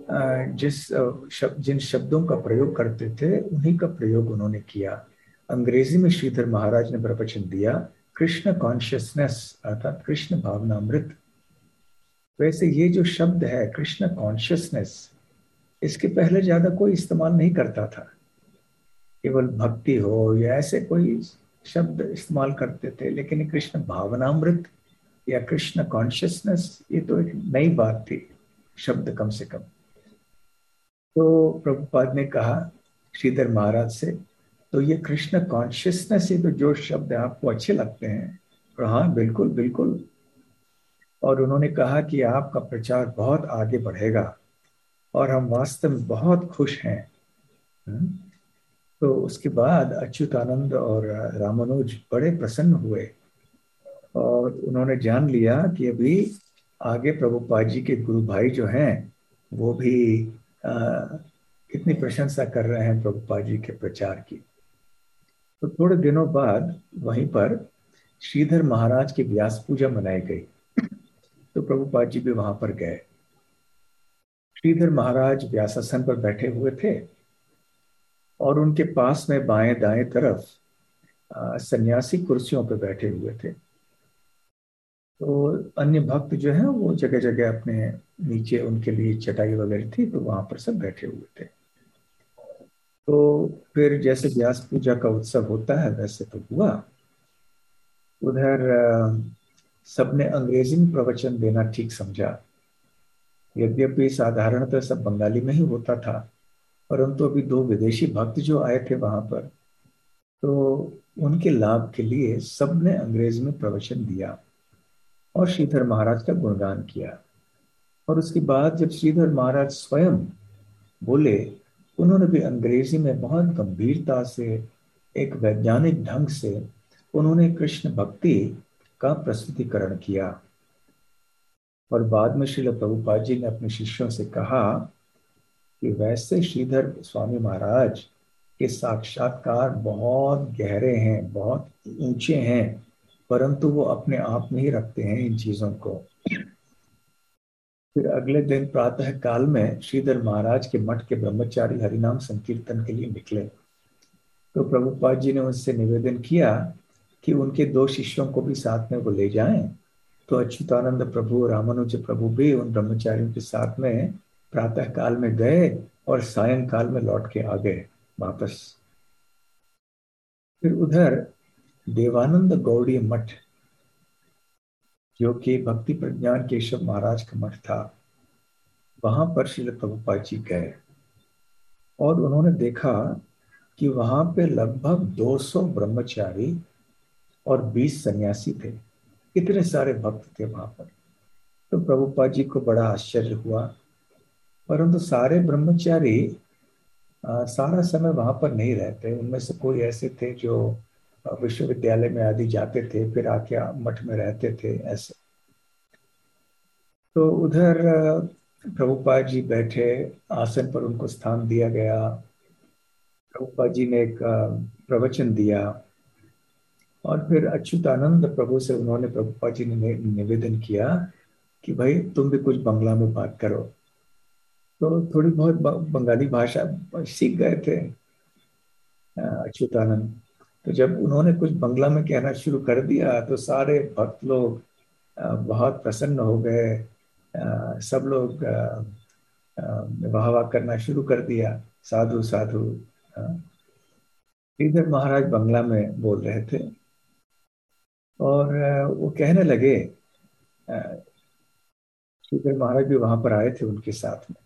जिन शब्दों का प्रयोग करते थे उन्हीं का प्रयोग उन्होंने किया। अंग्रेजी में श्रीधर महाराज ने प्रवचन दिया, कृष्ण कॉन्शियसनेस, अर्थात कृष्ण भावनामृत। वैसे ये जो शब्द है कृष्ण कॉन्शियसनेस, इसके पहले ज्यादा कोई इस्तेमाल नहीं करता था। केवल भक्ति हो या ऐसे कोई शब्द इस्तेमाल करते थे, लेकिन ये कृष्ण भावनामृत या कृष्ण कॉन्शियसनेस, ये तो एक नई बात थी, शब्द कम से कम। तो प्रभुपाद ने कहा श्रीधर महाराज से, तो ये कृष्ण कॉन्शियसनेस, ये तो जो शब्द आपको अच्छे लगते हैं, और हाँ बिल्कुल बिल्कुल। और उन्होंने कहा कि आपका प्रचार बहुत आगे बढ़ेगा और हम वास्तव में बहुत खुश हैं। हम्म। तो उसके बाद अच्युतानंद और रामानुज बड़े प्रसन्न हुए और उन्होंने जान लिया कि अभी आगे प्रभुपाद जी के गुरु भाई जो हैं वो भी कितनी प्रशंसा कर रहे हैं प्रभुपाद जी के प्रचार की। तो थोड़े दिनों बाद वहीं पर श्रीधर महाराज की व्यास पूजा मनाई गई। तो प्रभुपाद जी भी वहां पर गए। श्रीधर महाराज व्यासासन पर बैठे हुए थे और उनके पास में बाएं दाएं तरफ सन्यासी कुर्सियों पर बैठे हुए थे। तो अन्य भक्त जो है वो जगह जगह अपने नीचे उनके लिए चटाई वगैरह थी, तो वहां पर सब बैठे हुए थे। तो फिर जैसे व्यास पूजा का उत्सव होता है वैसे तो हुआ। उधर सबने अंग्रेजी में प्रवचन देना ठीक समझा। यद्यपि साधारणतः सब बंगाली में ही होता था, परंतु अभी दो विदेशी भक्त जो आए थे वहां पर, तो उनके लाभ के लिए सबने अंग्रेजी में प्रवचन दिया और श्रीधर महाराज का गुणगान किया। और उसके बाद जब श्रीधर महाराज स्वयं बोले, उन्होंने भी अंग्रेजी में बहुत गंभीरता से, एक वैज्ञानिक ढंग से उन्होंने कृष्ण भक्ति का प्रस्तुतिकरण किया। और बाद में श्रील प्रभुपाद जी ने अपने शिष्यों से कहा कि वैसे श्रीधर स्वामी महाराज के साक्षात्कार बहुत गहरे हैं, बहुत ऊंचे हैं, परंतु वो अपने आप में ही रखते हैं इन चीजों को। फिर अगले दिन प्रातः काल में श्रीधर महाराज के मठ के ब्रह्मचारी हरिनाम संकीर्तन के लिए निकले। तो प्रभुपाद जी ने उनसे निवेदन किया कि उनके दो शिष्यों को भी साथ में वो ले जाएं। तो अच्युतानंद प्रभु, रामानुज प्रभु भी उन ब्रह्मचारियों के साथ में प्रातः काल में गए और सायंकाल में लौट के आ गए वापस। फिर उधर देवानंद गौड़ी मठ, जो कि भक्ति प्रज्ञान केशव महाराज का मठ था, वहां पर श्रील प्रभुपाद जी गए और उन्होंने देखा कि वहां पे लगभग 200 ब्रह्मचारी और 20 सन्यासी थे। इतने सारे भक्त थे वहां पर। तो प्रभुपाद जी को बड़ा आश्चर्य हुआ, परंतु सारे ब्रह्मचारी सारा समय वहां पर नहीं रहते। उनमें से कोई ऐसे थे जो विश्वविद्यालय में आदि जाते थे, फिर आके मठ में रहते थे ऐसे। तो उधर प्रभुपाद जी बैठे, आसन पर उनको स्थान दिया गया। प्रभुपाद जी ने एक प्रवचन दिया और फिर अच्युतानंद प्रभु से उन्होंने, प्रभुपाद जी ने निवेदन किया कि भाई तुम भी कुछ बंगला में बात करो। तो थोड़ी बहुत बंगाली भाषा सीख गए थे अच्युतानंद। तो जब उन्होंने कुछ बंगला में कहना शुरू कर दिया तो सारे भक्त लोग बहुत प्रसन्न हो गए। सब लोग वाह वाह करना शुरू कर दिया, साधु साधु। श्रीधर महाराज बंगला में बोल रहे थे और वो कहने लगे, श्रीधर महाराज भी वहां पर आए थे उनके साथ में।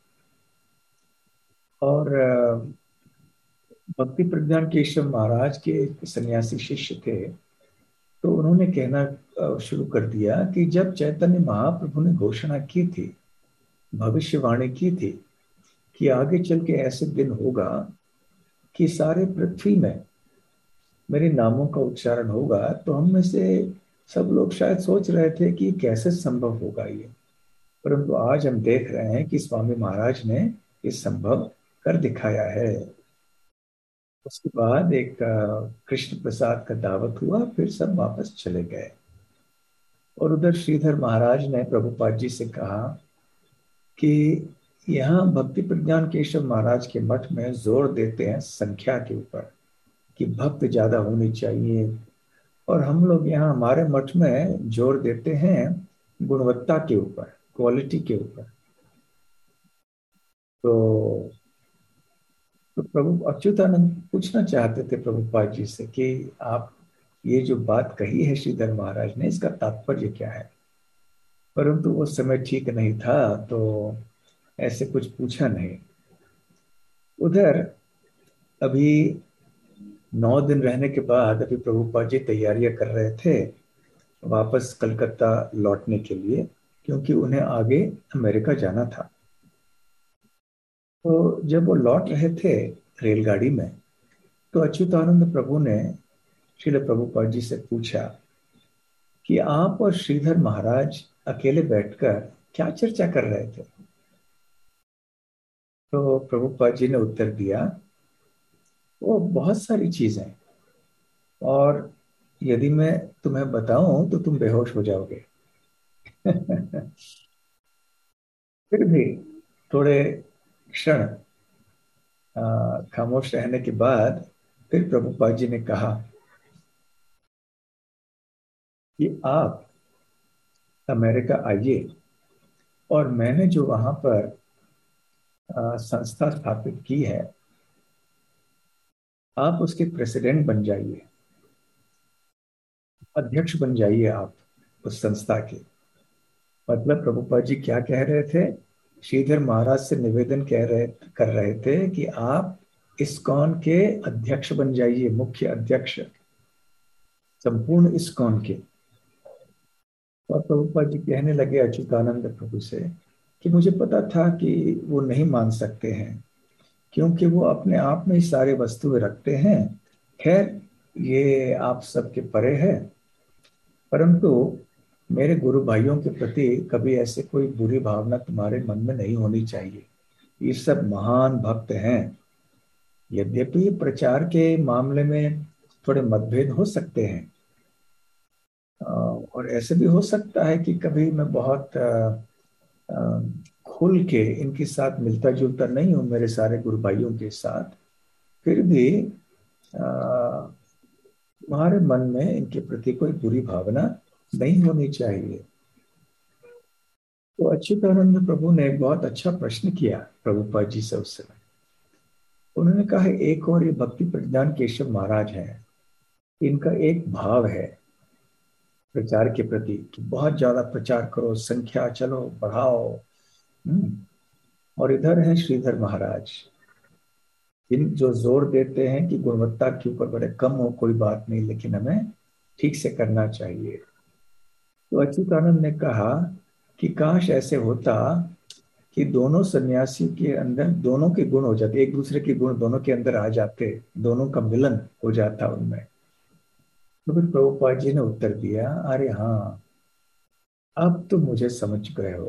और भक्ति प्रज्ञान केशव महाराज के सन्यासी शिष्य थे। तो उन्होंने कहना शुरू कर दिया कि जब चैतन्य महाप्रभु ने घोषणा की थी, भविष्यवाणी की थी कि आगे चल के ऐसे दिन होगा कि सारे पृथ्वी में मेरे नामों का उच्चारण होगा, तो हम में से सब लोग शायद सोच रहे थे कि कैसे संभव होगा ये। परंतु आज हम देख रहे हैं कि स्वामी महाराज ने ये संभव कर दिखाया है। उसके बाद एक कृष्ण प्रसाद का दावत हुआ, फिर सब वापस चले गए। और उधर श्रीधर महाराज ने प्रभुपाद जी से कहा कि यहाँ भक्ति प्रज्ञान केशव महाराज के मठ में जोर देते हैं संख्या के ऊपर कि भक्त ज्यादा होने चाहिए, और हम लोग यहाँ हमारे मठ में जोर देते हैं गुणवत्ता के ऊपर, क्वालिटी के ऊपर। तो प्रभु अच्युतानंद पूछना चाहते थे प्रभुपाद जी से कि आप ये जो बात कही है श्रीधर महाराज ने, इसका तात्पर्य क्या है। परंतु वो समय ठीक नहीं था, तो ऐसे कुछ पूछा नहीं। उधर अभी 9 दिन रहने के बाद अभी प्रभुपाद जी तैयारियां कर रहे थे वापस कलकत्ता लौटने के लिए, क्योंकि उन्हें आगे अमेरिका जाना था। तो जब वो लौट रहे थे रेलगाड़ी में, तो अच्युतानंद प्रभु ने श्रील प्रभुपाद जी से पूछा कि आप और श्रीधर महाराज अकेले बैठकर क्या चर्चा कर रहे थे। तो प्रभुपाद जी ने उत्तर दिया, वो बहुत सारी चीजें, और यदि मैं तुम्हें बताऊं तो तुम बेहोश हो जाओगे। फिर भी थोड़े क्षण खामोश रहने के बाद फिर प्रभुपाद जी ने कहा कि आप अमेरिका आइए और मैंने जो वहां पर संस्था स्थापित की है, आप उसके प्रेसिडेंट बन जाइए, अध्यक्ष बन जाइए आप उस संस्था के। मतलब प्रभुपाद जी क्या कह रहे थे, श्रीधर महाराज से निवेदन कर रहे थे कि आप इस्कॉन के अध्यक्ष बन जाइए, मुख्य अध्यक्ष संपूर्ण इस्कॉन के। और प्रभुपाद जी कहने लगे अच्युतानंद प्रभु से कि मुझे पता था कि वो नहीं मान सकते हैं, क्योंकि वो अपने आप में ही सारे वस्तुएं रखते हैं। खैर, ये आप सबके परे है, परंतु मेरे गुरु भाइयों के प्रति कभी ऐसे कोई बुरी भावना तुम्हारे मन में नहीं होनी चाहिए। ये सब महान भक्त हैं। यद्यपि प्रचार के मामले में थोड़े मतभेद हो सकते हैं, और ऐसे भी हो सकता है कि कभी मैं बहुत अ, खुल के इनके साथ मिलता जुलता नहीं हूँ मेरे सारे गुरु भाइयों के साथ। फिर भी तुम्हारे मन में इनके प्रति कोई बुरी भावना नहीं होनी चाहिए। तो अच्युतानंद प्रभु ने एक बहुत अच्छा प्रश्न किया प्रभुपाद जी से उस समय। उन्होंने कहा, एक और ये भक्ति प्रज्ञान केशव महाराज हैं, इनका एक भाव है प्रचार के प्रति कि बहुत ज्यादा प्रचार करो, संख्या चलो बढ़ाओ। हम्म, और इधर है श्रीधर महाराज, इन जो जोर देते हैं कि गुणवत्ता के ऊपर बड़े कम हो कोई बात नहीं, लेकिन हमें ठीक से करना चाहिए। तो अच्युतानंद ने कहा कि काश ऐसे होता कि दोनों सन्यासियों के अंदर दोनों के गुण हो जाते, एक दूसरे के गुण दोनों के अंदर आ जाते, दोनों का मिलन हो जाता उनमें। तो फिर प्रभुपाद जी ने उत्तर दिया, अरे हाँ, अब तो मुझे समझ गए हो।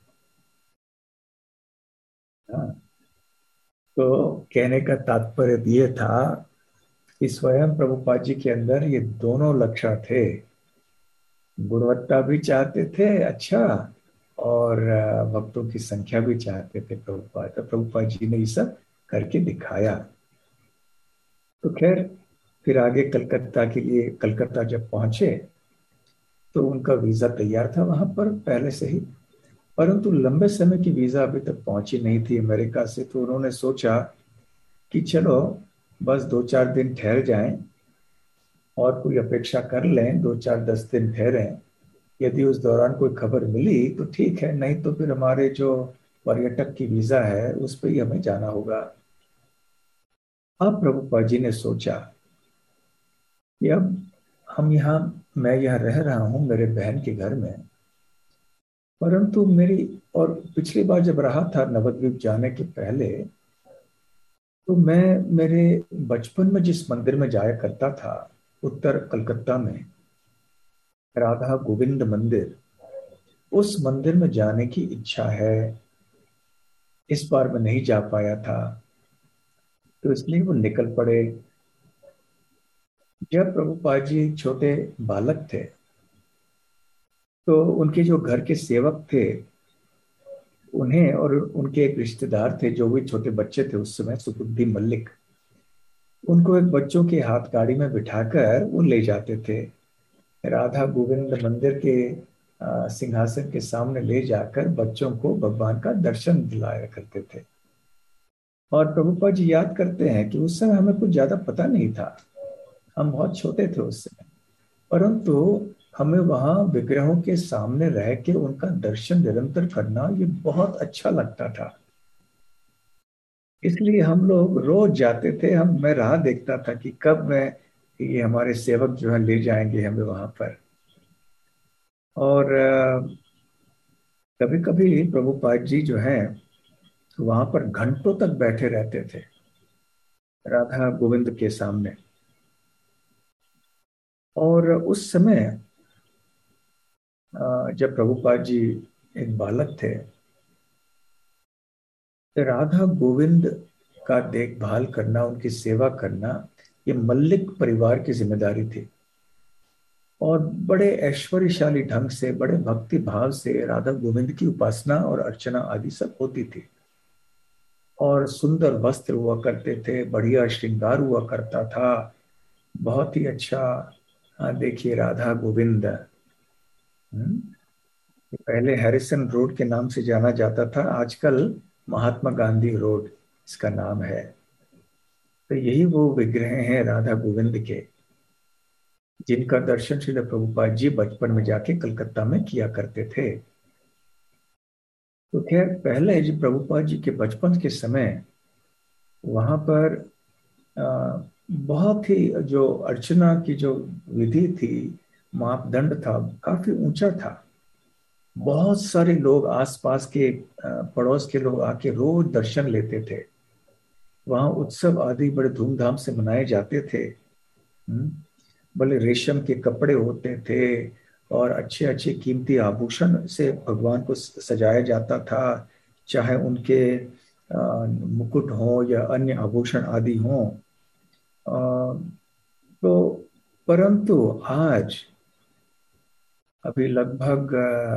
हाँ, तो कहने का तात्पर्य ये था कि स्वयं प्रभुपाद जी के अंदर ये दोनों लक्षण थे। गुणवत्ता भी चाहते थे अच्छा, और भक्तों की संख्या भी चाहते थे प्रभुपाद। तो प्रभुपाद जी ने ये सब करके दिखाया। तो खैर, फिर आगे कलकत्ता के लिए, कलकत्ता जब पहुंचे तो उनका वीजा तैयार था वहां पर पहले से ही, परंतु लंबे समय की वीजा अभी तक पहुंची नहीं थी अमेरिका से। तो उन्होंने सोचा कि चलो बस 2-4 दिन ठहर जाएं और कोई अपेक्षा कर लें, 2-4-10 दिन ठहरें। यदि उस दौरान कोई खबर मिली तो ठीक है, नहीं तो फिर हमारे जो पर्यटक की वीजा है उस पर ही हमें जाना होगा। अब प्रभुपा जी ने सोचा कि अब हम यहाँ, मैं यहाँ रह रहा हूँ मेरे बहन के घर में, परंतु मेरी, और पिछली बार जब रहा था नवद्वीप जाने के पहले, तो मैं मेरे बचपन में जिस मंदिर में जाया करता था उत्तर कलकत्ता में, राधा गोविंद मंदिर, उस मंदिर में जाने की इच्छा है। इस बार मैं नहीं जा पाया था, तो इसलिए वो निकल पड़े। जब प्रभुपाद जी छोटे बालक थे तो उनके जो घर के सेवक थे, उन्हें और उनके एक रिश्तेदार थे जो भी छोटे बच्चे थे उस समय, सुखुद्दीन मल्लिक, उनको एक बच्चों के हाथ गाड़ी में बिठाकर वो ले जाते थे राधा गोविंद मंदिर के सिंहासन के सामने, ले जाकर बच्चों को भगवान का दर्शन दिलाया करते थे। और प्रभुपाद जी याद करते हैं कि उस समय हमें कुछ ज्यादा पता नहीं था, हम बहुत छोटे थे उस समय, परंतु हमें वहां विग्रहों के सामने रह के उनका दर्शन निरंतर करना ये बहुत अच्छा लगता था। इसलिए हम लोग रोज जाते थे। मैं राह देखता था कि कब मैं, ये हमारे सेवक जो है ले जाएंगे हमें वहां पर। और कभी कभी प्रभुपाद जी जो हैं वहां पर घंटों तक बैठे रहते थे राधा गोविंद के सामने। और उस समय जब प्रभुपाद जी एक बालक थे, तो राधा गोविंद का देखभाल करना, उनकी सेवा करना, ये मल्लिक परिवार की जिम्मेदारी थी। और बड़े ऐश्वर्यशाली ढंग से, बड़े भक्ति भाव से राधा गोविंद की उपासना और अर्चना आदि सब होती थी। और सुंदर वस्त्र हुआ करते थे, बढ़िया श्रृंगार हुआ करता था, बहुत ही अच्छा। हाँ, देखिए राधा गोविंद, हम्म, पहले हैरिसन रोड के नाम से जाना जाता था, आजकल महात्मा गांधी रोड इसका नाम है। तो यही वो विग्रह हैं राधा गोविंद के, जिनका दर्शन श्री प्रभुपाद जी बचपन में जाके कलकत्ता में किया करते थे। तो खैर, पहले जब प्रभुपाद जी के बचपन के समय वहां पर बहुत ही जो अर्चना की जो विधि थी, मापदंड था, काफी ऊंचा था। बहुत सारे लोग आसपास के, पड़ोस के लोग आके रोज दर्शन लेते थे। वहां उत्सव आदि बड़े धूमधाम से मनाए जाते थे। भले रेशम के कपड़े होते थे और अच्छे अच्छे कीमती आभूषण से भगवान को सजाया जाता था, चाहे उनके मुकुट हो या अन्य आभूषण आदि हो। तो परंतु आज अभी लगभग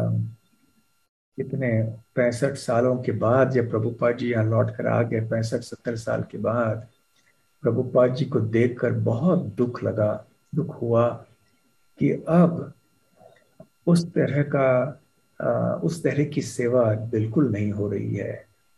कितने 65 सालों के बाद जब प्रभुपाद जी यहाँ लौट कर आ गए, 65-70 साल के बाद, प्रभुपाद जी को देखकर बहुत दुख लगा, दुख हुआ कि अब उस तरह का उस तरह की सेवा बिल्कुल नहीं हो रही है।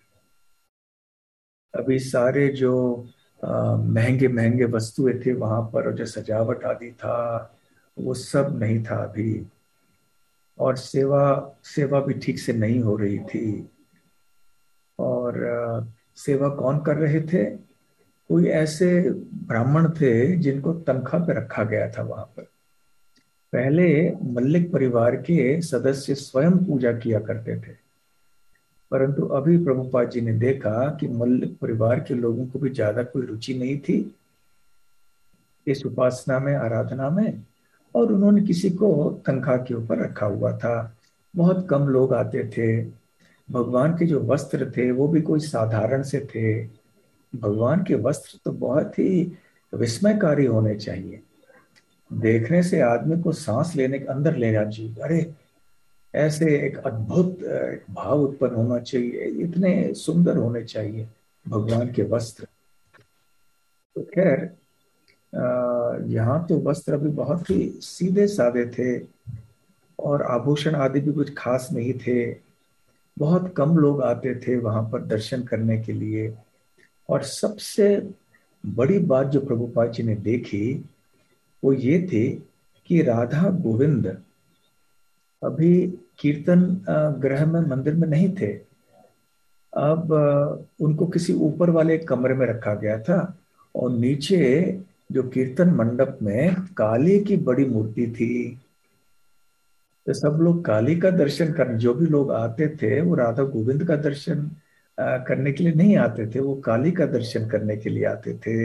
अभी सारे जो महंगे महंगे वस्तुएं थे वहां पर, और जो सजावट आदि था, वो सब नहीं था अभी। और सेवा सेवा भी ठीक से नहीं हो रही थी। और सेवा कौन कर रहे थे? कोई ऐसे ब्राह्मण थे जिनको तनख्वाह पे रखा गया था वहां पर। पहले मल्लिक परिवार के सदस्य स्वयं पूजा किया करते थे, परंतु अभी प्रभुपाद जी ने देखा कि मल्लिक परिवार के लोगों को भी ज्यादा कोई रुचि नहीं थी इस उपासना में, आराधना में, और उन्होंने किसी को तनख्वाह के ऊपर रखा हुआ था। बहुत कम लोग आते थे। भगवान के जो वस्त्र थे वो भी कोई साधारण से थे। भगवान के वस्त्र तो बहुत ही विस्मयकारी होने चाहिए, देखने से आदमी को सांस लेने के अंदर ले जाना चाहिए। अरे, ऐसे एक अद्भुत एक भाव उत्पन्न होना चाहिए, इतने सुंदर होने चाहिए भगवान के वस्त्र। तो खैर, यहाँ तो वस्त्र अभी बहुत ही सीधे साधे थे और आभूषण आदि भी कुछ खास नहीं थे। बहुत कम लोग आते थे वहां पर दर्शन करने के लिए। और सबसे बड़ी बात जो प्रभुपाद जी ने देखी वो ये थी कि राधा गोविंद अभी कीर्तन गृह में, मंदिर में नहीं थे। अब उनको किसी ऊपर वाले कमरे में रखा गया था, और नीचे जो कीर्तन मंडप में काली की बड़ी मूर्ति थी। तो सब लोग काली का दर्शन करने, जो भी लोग आते थे वो राधा गोविंद का दर्शन करने के लिए नहीं आते थे, वो काली का दर्शन करने के लिए आते थे।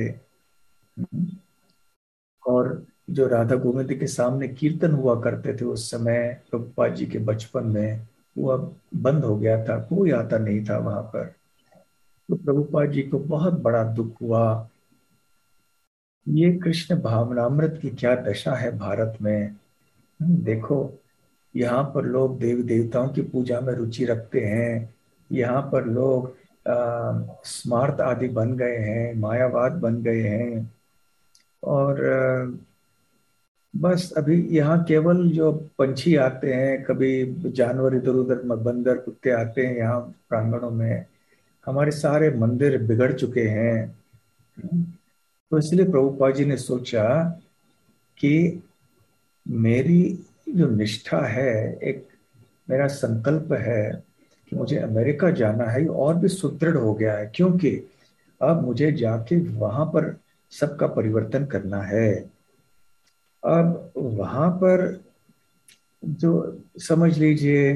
और जो राधा गोविंद के सामने कीर्तन हुआ करते थे उस समय प्रभुपाद जी के बचपन में, वो अब बंद हो गया था, कोई आता नहीं था वहां पर। तो प्रभुपाद जी को बहुत बड़ा दुख हुआ। ये कृष्ण भावनामृत की क्या दशा है भारत में। देखो, यहाँ पर लोग देवी देवताओं की पूजा में रुचि रखते हैं। यहाँ पर लोग स्मार्त आदि बन गए हैं, मायावाद बन गए हैं। और बस अभी यहाँ केवल जो पंछी आते हैं, कभी जानवर इधर उधर, बंदर कुत्ते आते हैं यहाँ प्रांगणों में। हमारे सारे मंदिर बिगड़ चुके हैं। तो इसलिए प्रभुपाद जी ने सोचा कि मेरी जो निष्ठा है, एक मेरा संकल्प है कि मुझे अमेरिका जाना है, ये और भी सुदृढ़ हो गया है, क्योंकि अब मुझे जाके वहां पर सबका परिवर्तन करना है। अब वहां पर जो, समझ लीजिए,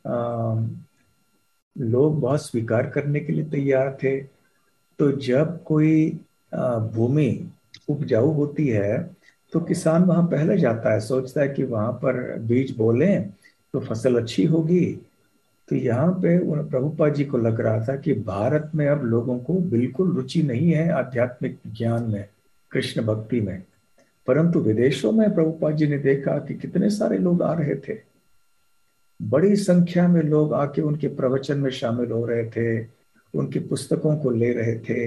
लोग बहुत स्वीकार करने के लिए तैयार थे। तो जब कोई भूमि उपजाऊ होती है तो किसान वहां पहले जाता है, सोचता है कि वहां पर बीज बोलें तो फसल अच्छी होगी। तो यहाँ पे प्रभुपाद जी को लग रहा था कि भारत में अब लोगों को बिल्कुल रुचि नहीं है आध्यात्मिक ज्ञान में, कृष्ण भक्ति में। परंतु विदेशों में प्रभुपाद जी ने देखा कि कितने सारे लोग आ रहे थे, बड़ी संख्या में लोग आके उनके प्रवचन में शामिल हो रहे थे, उनकी पुस्तकों को ले रहे थे।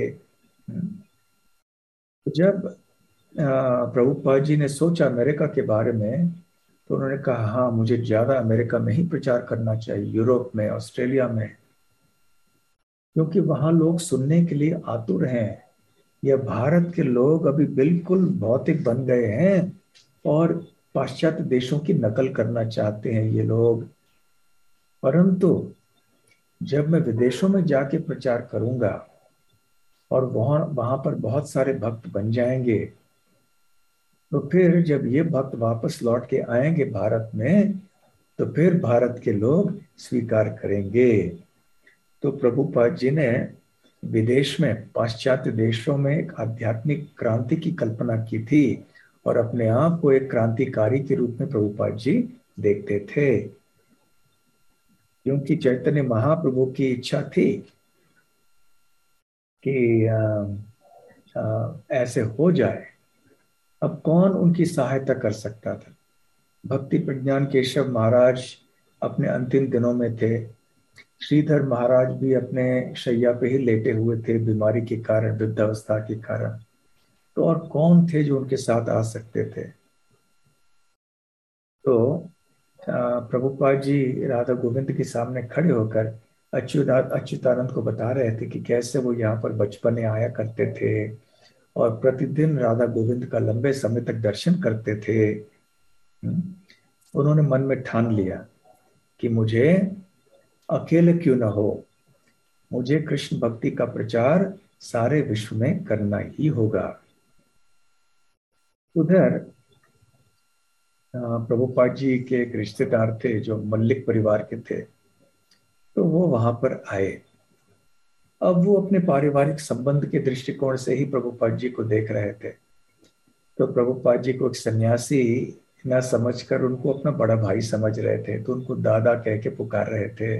जब प्रभुपाद जी ने सोचा अमेरिका के बारे में, तो उन्होंने कहा हाँ, मुझे ज्यादा अमेरिका में ही प्रचार करना चाहिए, यूरोप में, ऑस्ट्रेलिया में, क्योंकि वहां लोग सुनने के लिए आतुर हैं। यह भारत के लोग अभी बिल्कुल भौतिक बन गए हैं और पाश्चात्य देशों की नकल करना चाहते हैं ये लोग। परंतु जब मैं विदेशों में जाके प्रचार करूंगा और वहां वहां पर बहुत सारे भक्त बन जाएंगे, तो फिर जब ये भक्त वापस लौट के आएंगे भारत में, तो फिर भारत के लोग स्वीकार करेंगे। तो प्रभुपाद जी ने विदेश में, पाश्चात्य देशों में एक आध्यात्मिक क्रांति की कल्पना की थी। और अपने आप को एक क्रांतिकारी के रूप में प्रभुपाद जी देखते थे, क्योंकि चैतन्य महाप्रभु की इच्छा थी कि ऐसे हो जाए। अब कौन उनकी सहायता कर सकता था? भक्ति प्रज्ञान केशव महाराज अपने अंतिम दिनों में थे। श्रीधर महाराज भी अपने शैया पे ही लेटे हुए थे बीमारी के कारण, वृद्धावस्था के कारण। तो और कौन थे जो उनके साथ आ सकते थे? तो प्रभुपाद जी राधा गोविंद के सामने खड़े होकर अच्युतानंद को बता रहे थे कि कैसे वो यहाँ पर बचपन में आया करते थे और प्रतिदिन राधा गोविंद का लंबे समय तक दर्शन करते थे। हम्म। उन्होंने मन में ठान लिया कि मुझे अकेले क्यों न हो, मुझे कृष्ण भक्ति का प्रचार सारे विश्व में करना ही होगा। उधर प्रभुपाद जी के एक रिश्तेदार थे जो मल्लिक परिवार के थे, तो वो वहां पर आए। अब वो अपने पारिवारिक संबंध के दृष्टिकोण से ही प्रभुपाद जी को देख रहे थे। तो प्रभुपाद जी को एक सन्यासी न समझकर उनको अपना बड़ा भाई समझ रहे थे, तो उनको दादा कह के पुकार रहे थे।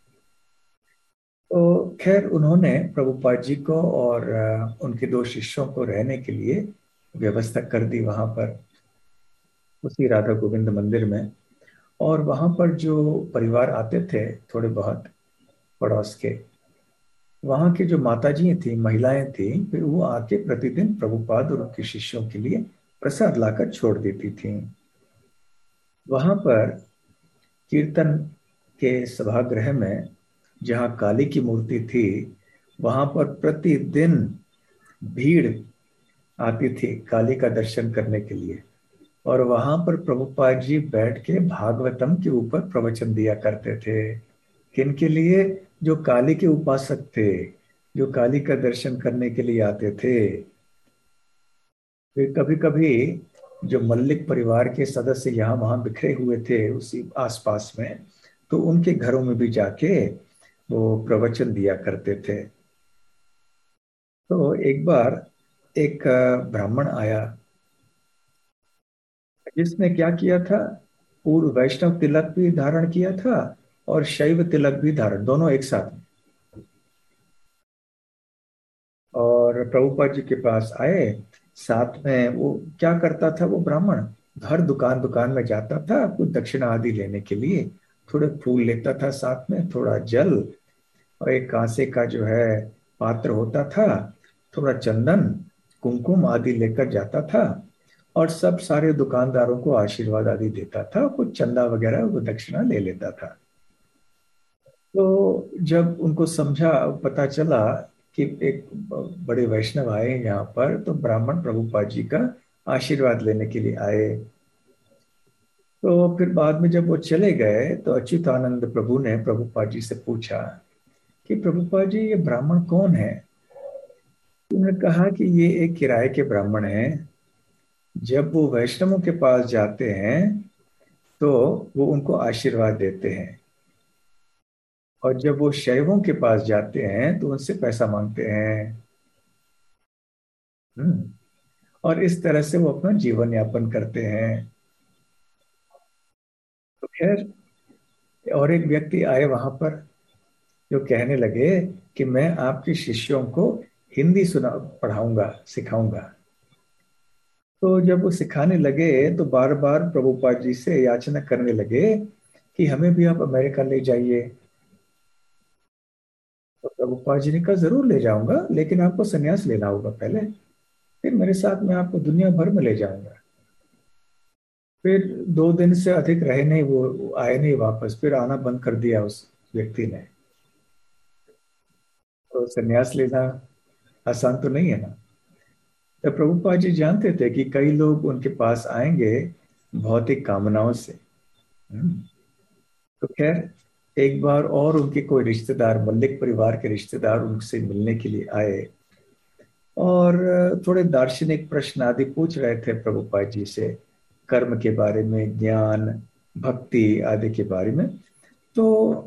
तो खैर उन्होंने प्रभुपाद जी को और उनके दो शिष्यों को रहने के लिए व्यवस्था कर दी वहां पर, उसी राधा गोविंद मंदिर में। और वहां पर जो परिवार आते थे थोड़े बहुत पड़ोस के, वहां की जो माता जी थी, महिलाएं थी, फिर वो आके प्रतिदिन प्रभुपाद और उनके शिष्यों के लिए प्रसाद लाकर छोड़ देती थी। वहां पर कीर्तन के सभागृह में, जहाँ काली की मूर्ति थी, वहां पर प्रतिदिन भीड़ आती थी काली का दर्शन करने के लिए। और वहां पर प्रभुपाद जी बैठ के भागवतम के ऊपर प्रवचन दिया करते थे। किन के लिए? जो काली के उपासक थे, जो काली का दर्शन करने के लिए आते थे। फिर कभी कभी जो मल्लिक परिवार के सदस्य यहाँ वहां बिखरे हुए थे उसी आसपास में, तो उनके घरों में भी जाके वो प्रवचन दिया करते थे। तो एक बार एक ब्राह्मण आया, जिसने क्या किया था, पूर्व वैष्णव तिलक भी धारण किया था और शैव तिलक भी धारण, दोनों एक साथ। और प्रभुपाद जी के पास आए। साथ में वो क्या करता था, वो ब्राह्मण हर दुकान दुकान में जाता था कुछ दक्षिणा आदि लेने के लिए। थोड़े फूल लेता था, साथ में थोड़ा जल, और एक कांसे का जो है पात्र होता था, थोड़ा चंदन, कुमकुम आदि लेकर जाता था। और सब सारे दुकानदारों को आशीर्वाद आदि देता था, कुछ चंदा वगैरह वो दक्षिणा ले लेता था। तो जब उनको समझा, पता चला कि एक बड़े वैष्णव आए यहाँ पर, तो ब्राह्मण प्रभुपाद जी का आशीर्वाद लेने के लिए आए। तो फिर बाद में जब वो चले गए, तो अच्युतानंद प्रभु ने प्रभुपाद जी से पूछा कि प्रभुपाद जी, ये ब्राह्मण कौन है? उन्होंने कहा कि ये एक किराए के ब्राह्मण हैं। जब वो वैष्णवों के पास जाते हैं तो वो उनको आशीर्वाद देते हैं, और जब वो शैवों के पास जाते हैं तो उनसे पैसा मांगते हैं। हम्म। और इस तरह से वो अपना जीवन यापन करते हैं। तो खैर, और एक व्यक्ति आए वहां पर, जो कहने लगे कि मैं आपके शिष्यों को हिंदी सुना पढ़ाऊंगा, सिखाऊंगा। तो जब वो सिखाने लगे तो बार बार प्रभुपाद जी से याचना करने लगे कि हमें भी आप अमेरिका ले जाइए। तो प्रभुपाद जी ने कहा जरूर ले जाऊंगा, लेकिन आपको संन्यास लेना होगा पहले, फिर मेरे साथ मैं आपको दुनिया भर में ले जाऊंगा। फिर 2 दिन से अधिक रहे नहीं, वो आए नहीं वापस, फिर आना बंद कर दिया उस व्यक्ति ने। तो संन्यास लेना आसान तो नहीं है ना। तो प्रभुपाद जी जानते थे कि कई लोग उनके पास आएंगे भौतिक कामनाओं से। हम्म। तो खैर, एक बार और उनके कोई रिश्तेदार, मल्लिक परिवार के रिश्तेदार उनसे मिलने के लिए आए, और थोड़े दार्शनिक प्रश्न आदि पूछ रहे थे प्रभुपाद जी से, कर्म के बारे में, ज्ञान, भक्ति आदि के बारे में। तो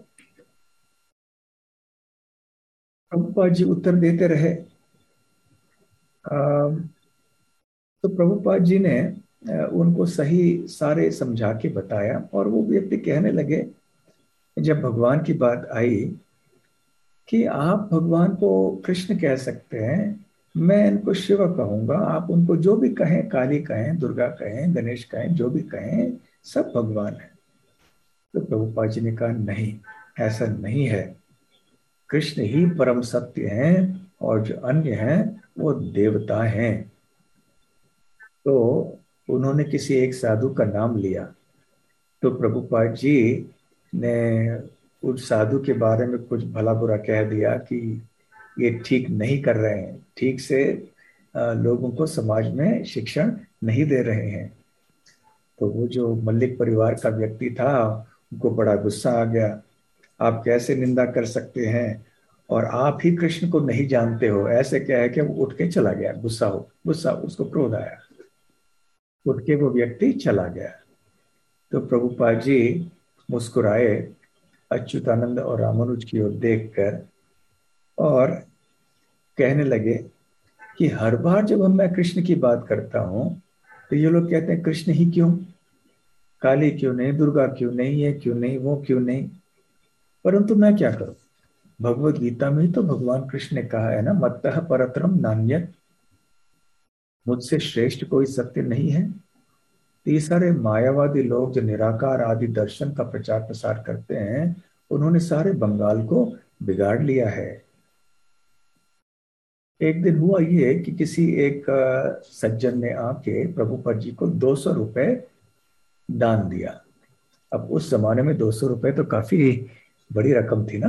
प्रभुपाद जी उत्तर देते रहे। तो प्रभुपाद जी ने उनको सही सारे समझा के बताया, और वो व्यक्ति कहने लगे, जब भगवान की बात आई कि आप भगवान को कृष्ण कह सकते हैं, मैं इनको शिव कहूंगा, आप उनको जो भी कहें, काली कहें, दुर्गा कहें, गणेश कहें, जो भी कहें, सब भगवान है। तो प्रभुपाद जी ने कहा, नहीं, ऐसा नहीं है। कृष्ण ही परम सत्य हैं, और जो अन्य हैं वो देवता हैं। तो उन्होंने किसी एक साधु का नाम लिया। तो प्रभुपाद जी ने उस साधु के बारे में कुछ भला बुरा कह दिया कि ये ठीक नहीं कर रहे हैं, ठीक से लोगों को समाज में शिक्षण नहीं दे रहे हैं। तो वो जो मल्लिक परिवार का व्यक्ति था, उनको बड़ा गुस्सा आ गया। आप कैसे निंदा कर सकते हैं, और आप ही कृष्ण को नहीं जानते हो, ऐसे क्या है कि वो उठ के चला गया, गुस्सा उसको क्रोध आया, उठ के वो व्यक्ति चला गया। तो प्रभुपाद जी मुस्कुराए अच्युतानंद और रामानुज की ओर देखकर, और कहने लगे कि हर बार जब मैं कृष्ण की बात करता हूं, तो ये लोग कहते हैं कृष्ण ही क्यों, काली क्यों नहीं, दुर्गा क्यों नहीं, ये क्यों नहीं, वो क्यों नहीं। परंतु मैं क्या करूं, भगवत गीता में ही तो भगवान कृष्ण ने कहा है ना, मत्तः परतरम नान्यत्, मुझसे श्रेष्ठ कोई सत्य नहीं है। तो ये सारे मायावादी लोग जो निराकार आदि दर्शन का प्रचार प्रसार करते हैं, उन्होंने सारे बंगाल को बिगाड़ लिया है। एक दिन हुआ ये कि किसी एक सज्जन ने आके प्रभुपद जी को 200 रुपए दान दिया। अब उस जमाने में 200 रुपए तो काफी बड़ी रकम थी ना।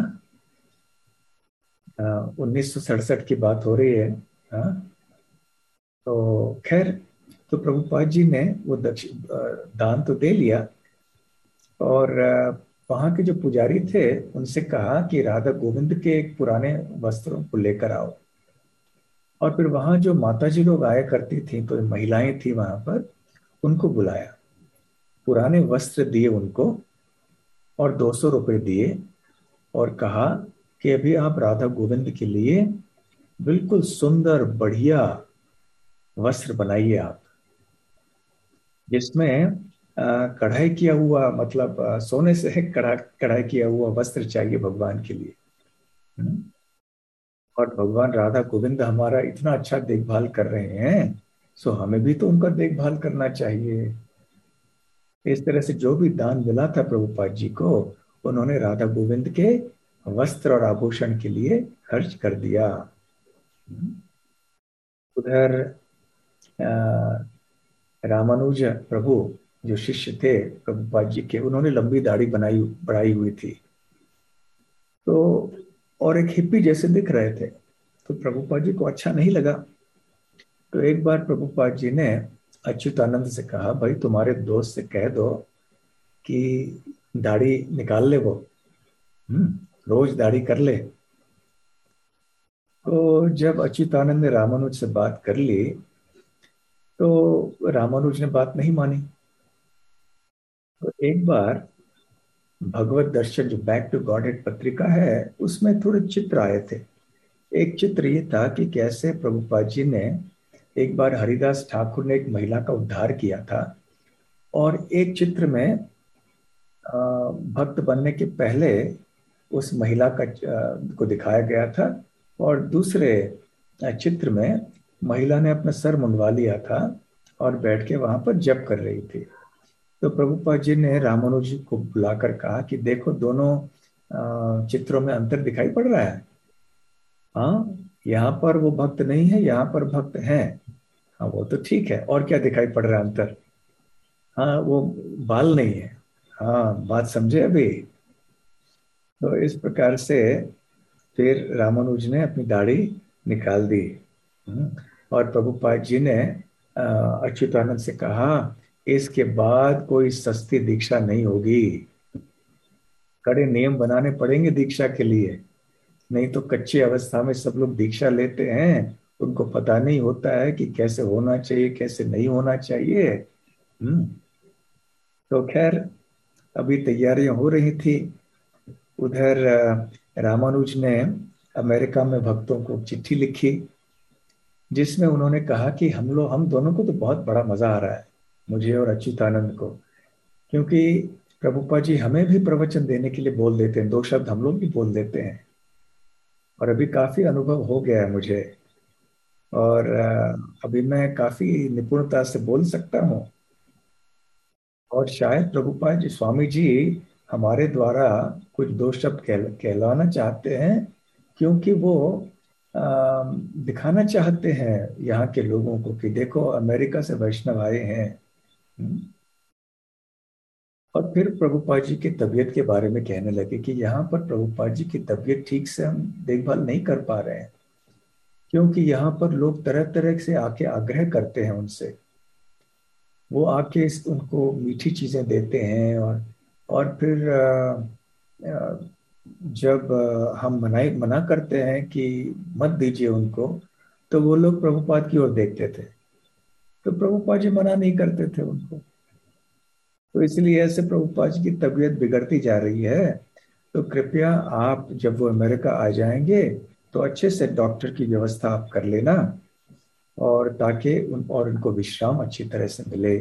1967 की बात हो रही है। हाँ, तो खैर, तो प्रभुपाद जी ने वो दान तो दे लिया, और वहां के जो पुजारी थे उनसे कहा कि राधा गोविंद के एक पुराने वस्त्रों को लेकर आओ। और फिर वहां जो माता जी लोग आया करती थी, तो महिलाएं थी वहां पर, उनको बुलाया, पुराने वस्त्र दिए उनको, और 200 रुपए दिए, और कहा कि अभी आप राधा गोविंद के लिए बिल्कुल सुंदर बढ़िया वस्त्र बनाइए आप, जिसमें कढ़ाई किया हुआ, मतलब सोने से कढ़ाई किया हुआ वस्त्र चाहिए भगवान के लिए। हम्म। और भगवान राधा गोविंद हमारा इतना अच्छा देखभाल कर रहे हैं, सो हमें भी तो उनका देखभाल करना चाहिए। इस तरह से जो भी दान मिला था प्रभुपाद जी को, उन्होंने राधा गोविंद के वस्त्र और आभूषण के लिए खर्च कर दिया। उधर रामानुज प्रभु जो शिष्य थे प्रभुपाद जी के, उन्होंने लंबी दाढ़ी बनाई बढ़ाई हुई थी, तो और एक हिप्पी जैसे दिख रहे थे। तो प्रभुपाद जी को अच्छा नहीं लगा। तो एक बार प्रभुपाद जी ने अच्युतानंद से कहा, भाई तुम्हारे दोस्त से कह दो कि दाढ़ी निकाल ले वो, रोज दाढ़ी कर ले। तो जब अच्युतानंद ने रामानुज से बात कर ली, तो रामानुज ने बात नहीं मानी। तो एक बार भगवत दर्शन जो बैक टू गॉडहेड पत्रिका है, उसमें थोड़े चित्र आए थे। एक चित्र ये था कि कैसे प्रभुपाद जी ने एक बार हरिदास ठाकुर ने एक महिला का उद्धार किया था, और एक चित्र में भक्त बनने के पहले उस महिला को दिखाया गया था, और दूसरे चित्र में महिला ने अपना सर मुंडवा लिया था और बैठ के वहां पर जप कर रही थी। तो प्रभुपाद जी ने रामानुज जी को बुलाकर कहा कि देखो, दोनों चित्रों में अंतर दिखाई पड़ रहा है। हाँ, यहाँ पर वो भक्त नहीं है, यहाँ पर भक्त हैं। हाँ, वो तो ठीक है, और क्या दिखाई पड़ रहा है अंतर? हाँ, वो बाल नहीं है। हाँ, बात समझे अभी? तो इस प्रकार से फिर रामानुज ने अपनी दाढ़ी निकाल दी। हम्म, और प्रभुपाद जी ने अच्युतानंद से कहा, इसके बाद कोई सस्ती दीक्षा नहीं होगी, कड़े नियम बनाने पड़ेंगे दीक्षा के लिए। नहीं तो कच्ची अवस्था में सब लोग दीक्षा लेते हैं, उनको पता नहीं होता है कि कैसे होना चाहिए, कैसे नहीं होना चाहिए। हम्म। तो खैर, अभी तैयारियां हो रही थी। उधर रामानुज ने अमेरिका में भक्तों को चिट्ठी लिखी, जिसमें उन्होंने कहा कि हम दोनों को तो बहुत बड़ा मजा आ रहा है, मुझे और अच्युतानंद को। क्योंकि प्रभुपा जी हमें भी प्रवचन देने के लिए बोल देते हैं, दो शब्द हम लोग भी बोल देते हैं। और अभी काफी अनुभव हो गया है मुझे। और अभी मैं काफी निपुणता से बोल सकता हूँ। और शायद प्रभुपाद जी, स्वामी जी हमारे द्वारा कुछ दो शब्द कहलाना चाहते हैं, क्योंकि वो दिखाना चाहते हैं यहाँ के लोगों को कि देखो अमेरिका से वैष्णव आए हैं। हम्म। और फिर प्रभुपाद जी की तबीयत के बारे में कहने लगे कि यहाँ पर प्रभुपाद जी की तबीयत ठीक से हम देखभाल नहीं कर पा रहे हैं, क्योंकि यहाँ पर लोग तरह तरह से आके आग्रह करते हैं उनसे। वो आके उनको मीठी चीजें देते हैं। और फिर जब हम मना करते हैं कि मत दीजिए उनको, तो वो लोग प्रभुपाद की ओर देखते थे। तो प्रभुपाद जी मना नहीं करते थे उनको। तो इसलिए ऐसे प्रभुपाद जी की तबीयत बिगड़ती जा रही है। तो कृपया आप जब वो अमेरिका आ जाएंगे तो अच्छे से डॉक्टर की व्यवस्था आप कर लेना, और ताकि उनको विश्राम अच्छी तरह से मिले।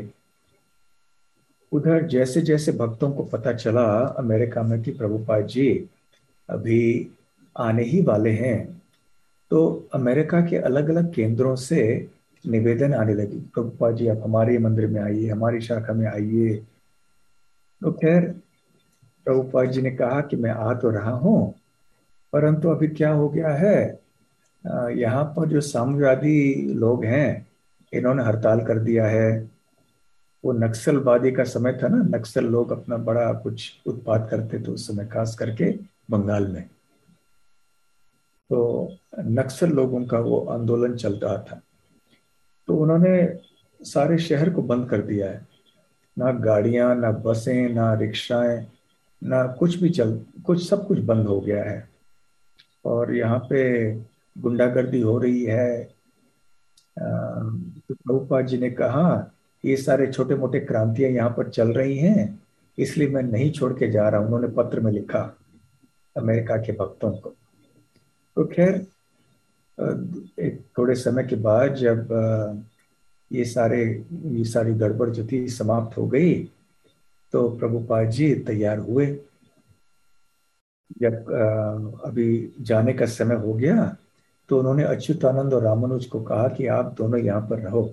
उधर जैसे जैसे भक्तों को पता चला अमेरिका में कि प्रभुपाद जी अभी आने ही वाले हैं, तो अमेरिका के अलग अलग केंद्रों से निवेदन आने लगी, प्रभुपाद जी आप हमारे मंदिर में आइए, हमारी शाखा में आइए। तो खैर प्रभुपाद जी ने कहा कि मैं आ तो रहा हूँ, परंतु अभी क्या हो गया है, यहाँ पर जो साम्यवादी लोग हैं इन्होंने हड़ताल कर दिया है। वो नक्सलवादी का समय था ना, नक्सल लोग अपना बड़ा कुछ उत्पात करते थे उस समय, खास करके बंगाल में। तो नक्सल लोगों का वो आंदोलन चल रहा था। तो उन्होंने सारे शहर को बंद कर दिया है। ना गाड़ियां, ना बसें, ना रिक्शाएं, ना कुछ भी चल, कुछ सब कुछ बंद हो गया है। और यहाँ पे गुंडागर्दी हो रही है। तो प्रभुपाद जी ने कहा ये सारे छोटे मोटे क्रांतियां यहाँ पर चल रही हैं, इसलिए मैं नहीं छोड़ के जा रहा हूं, उन्होंने पत्र में लिखा अमेरिका के भक्तों को। तो खैर अ, एक थोड़े समय के बाद जब ये सारे ये सारी गड़बड़ जो थी समाप्त हो गई, तो प्रभुपाद जी तैयार हुए। जब अभी जाने का समय हो गया, तो उन्होंने अच्युतानंद और रामानुज को कहा कि आप दोनों यहाँ पर रहो।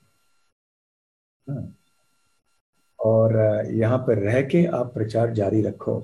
हाँ, और यहाँ पर रह के आप प्रचार जारी रखो।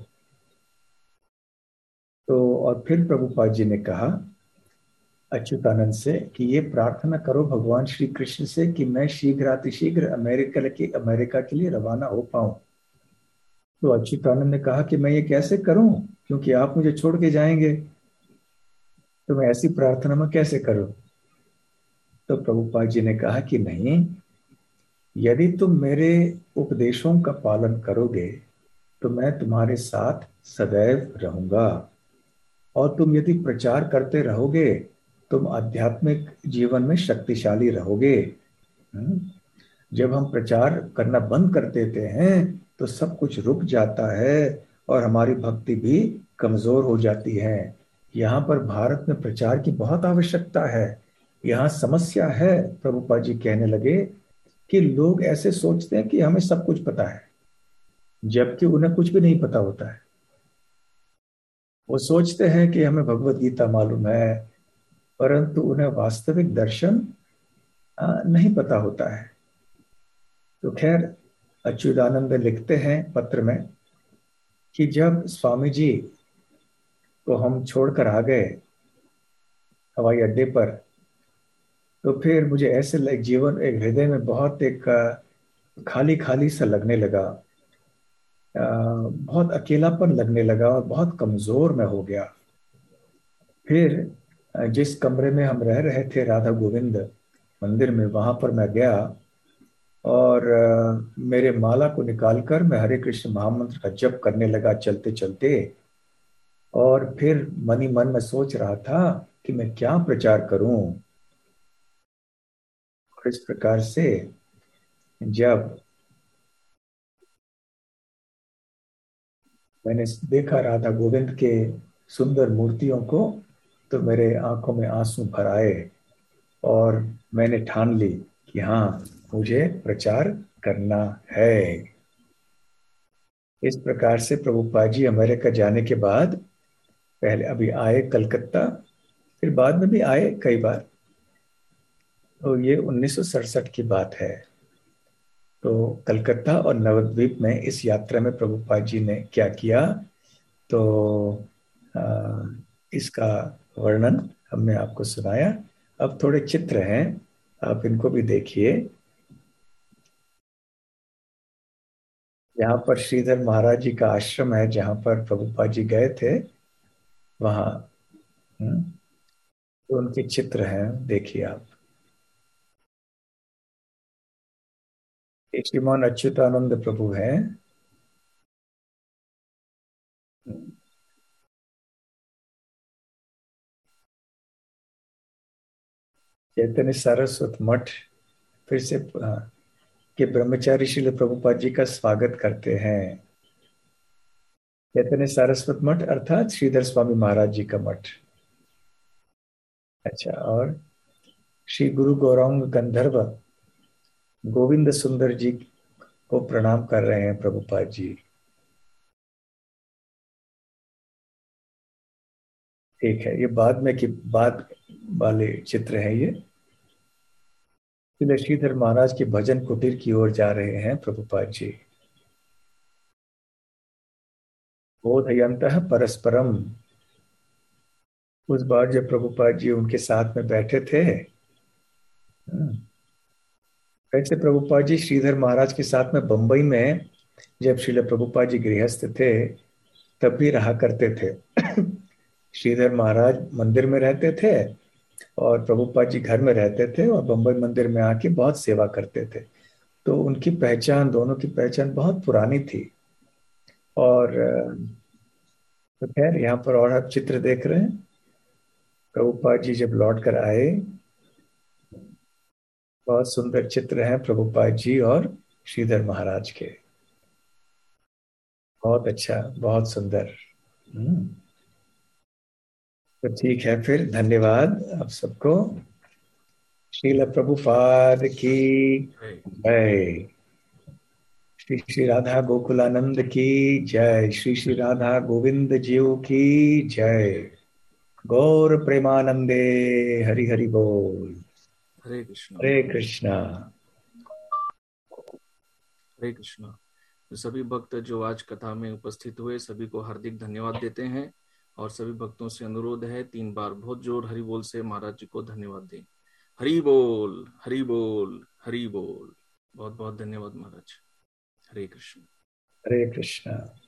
तो और फिर प्रभुपाद जी ने कहा अच्युतानंद से कि ये प्रार्थना करो भगवान श्री कृष्ण से कि मैं शीघ्र अमेरिका के लिए रवाना हो पाऊं। तो अच्युतानंद ने कहा कि मैं ये कैसे करूं, क्योंकि आप मुझे छोड़ के जाएंगे, तो मैं ऐसी प्रार्थना में कैसे करूं। तो प्रभुपाद जी ने कहा कि नहीं, यदि तुम मेरे उपदेशों का पालन करोगे तो मैं तुम्हारे साथ सदैव रहूंगा। और तुम यदि प्रचार करते रहोगे, तुम आध्यात्मिक जीवन में शक्तिशाली रहोगे। हम्म? जब हम प्रचार करना बंद कर देते हैं तो सब कुछ रुक जाता है, और हमारी भक्ति भी कमजोर हो जाती है। यहाँ पर भारत में प्रचार की बहुत आवश्यकता है। यहाँ समस्या है, प्रभुपाद जी कहने लगे, कि लोग ऐसे सोचते हैं कि हमें सब कुछ पता है, जबकि उन्हें कुछ भी नहीं पता होता है। वो सोचते हैं कि हमें भगवत गीता मालूम है, परंतु उन्हें वास्तविक दर्शन नहीं पता होता है। तो खैर अच्युतानंद लिखते हैं पत्र में कि जब स्वामी जी को हम छोड़कर आ गए हवाई अड्डे पर, तो फिर मुझे ऐसे जीवन एक हृदय में बहुत एक खाली खाली सा लगने लगा। बहुत अकेलापन लगने लगा और बहुत कमजोर मैं हो गया। फिर जिस कमरे में हम रह रहे थे राधा गोविंद मंदिर में, वहां पर मैं गया। और मेरे माला को निकालकर मैं हरे कृष्ण महामंत्र का जप करने लगा चलते चलते। और फिर मन ही मन में सोच रहा था कि मैं क्या प्रचार करूं। और इस प्रकार से जब मैंने देखा राधा गोविंद के सुंदर मूर्तियों को, तो मेरे आंखों में आंसू भर आए। और मैंने ठान ली कि हाँ, मुझे प्रचार करना है। इस प्रकार से प्रभुपाद जी अमेरिका जाने के बाद पहले अभी आए कलकत्ता, फिर बाद में भी आए कई बार। तो ये 1967 की बात है। तो कलकत्ता और नवद्वीप में इस यात्रा में प्रभुपाद जी ने क्या किया, तो अ, इसका वर्णन हमने आपको सुनाया। अब थोड़े चित्र हैं, आप इनको भी देखिए। यहाँ पर श्रीधर महाराज जी का आश्रम है, जहाँ पर प्रभुपाद जी गए थे वहाँ। तो उनके चित्र हैं, देखिए आप। एक श्रीमान अच्युतानंद प्रभु हैं। चैतन्य सारस्वत मठ फिर से के ब्रह्मचारी श्रील प्रभुपाद जी का स्वागत करते हैं। चैतन्य सारस्वत मठ अर्थात श्रीधर स्वामी महाराज जी का मठ। अच्छा, और श्री गुरु गौरांग गंधर्व गोविंद सुंदर जी को प्रणाम कर रहे हैं प्रभुपाद जी। ठीक है, ये बाद में की बाद वाले चित्र हैं ये। श्री श्रीधर महाराज के भजन कुटीर की ओर जा रहे हैं प्रभुपाद जी। बोधयंतः परस्परम। उस बार जब प्रभुपाद जी उनके साथ में बैठे थे, वैसे प्रभुपाद जी श्रीधर महाराज के साथ में बंबई में जब श्रील प्रभुपाद जी गृहस्थ थे तब भी रहा करते थे। श्रीधर महाराज मंदिर में रहते थे और प्रभुपाद जी घर में रहते थे, और बंबई मंदिर में आके बहुत सेवा करते थे। तो उनकी पहचान, दोनों की पहचान बहुत पुरानी थी। और तो खैर, यहाँ पर और आप चित्र देख रहे हैं। प्रभुपाद जी जब लौट कर आए, बहुत सुंदर चित्र हैं प्रभुपाद जी और श्रीधर महाराज के। बहुत अच्छा, बहुत सुंदर। हम्म, तो ठीक है, फिर धन्यवाद आप सबको। श्रील प्रभुपाद की जय। श्री श्री राधा गोकुलानंद की जय। श्री श्री राधा गोविंद जीव की जय। गौर प्रेमानंदे। हरि हरि बोल। हरे कृष्णा। हरे कृष्णा। हरे कृष्णा। तो सभी भक्त जो आज कथा में उपस्थित हुए सभी को हार्दिक धन्यवाद देते हैं, और सभी भक्तों से अनुरोध है 3 बार बहुत जोर हरि बोल से महाराज जी को धन्यवाद दें। हरि बोल, हरि बोल, हरि बोल। बहुत बहुत धन्यवाद महाराज। हरे कृष्ण। हरे कृष्णा।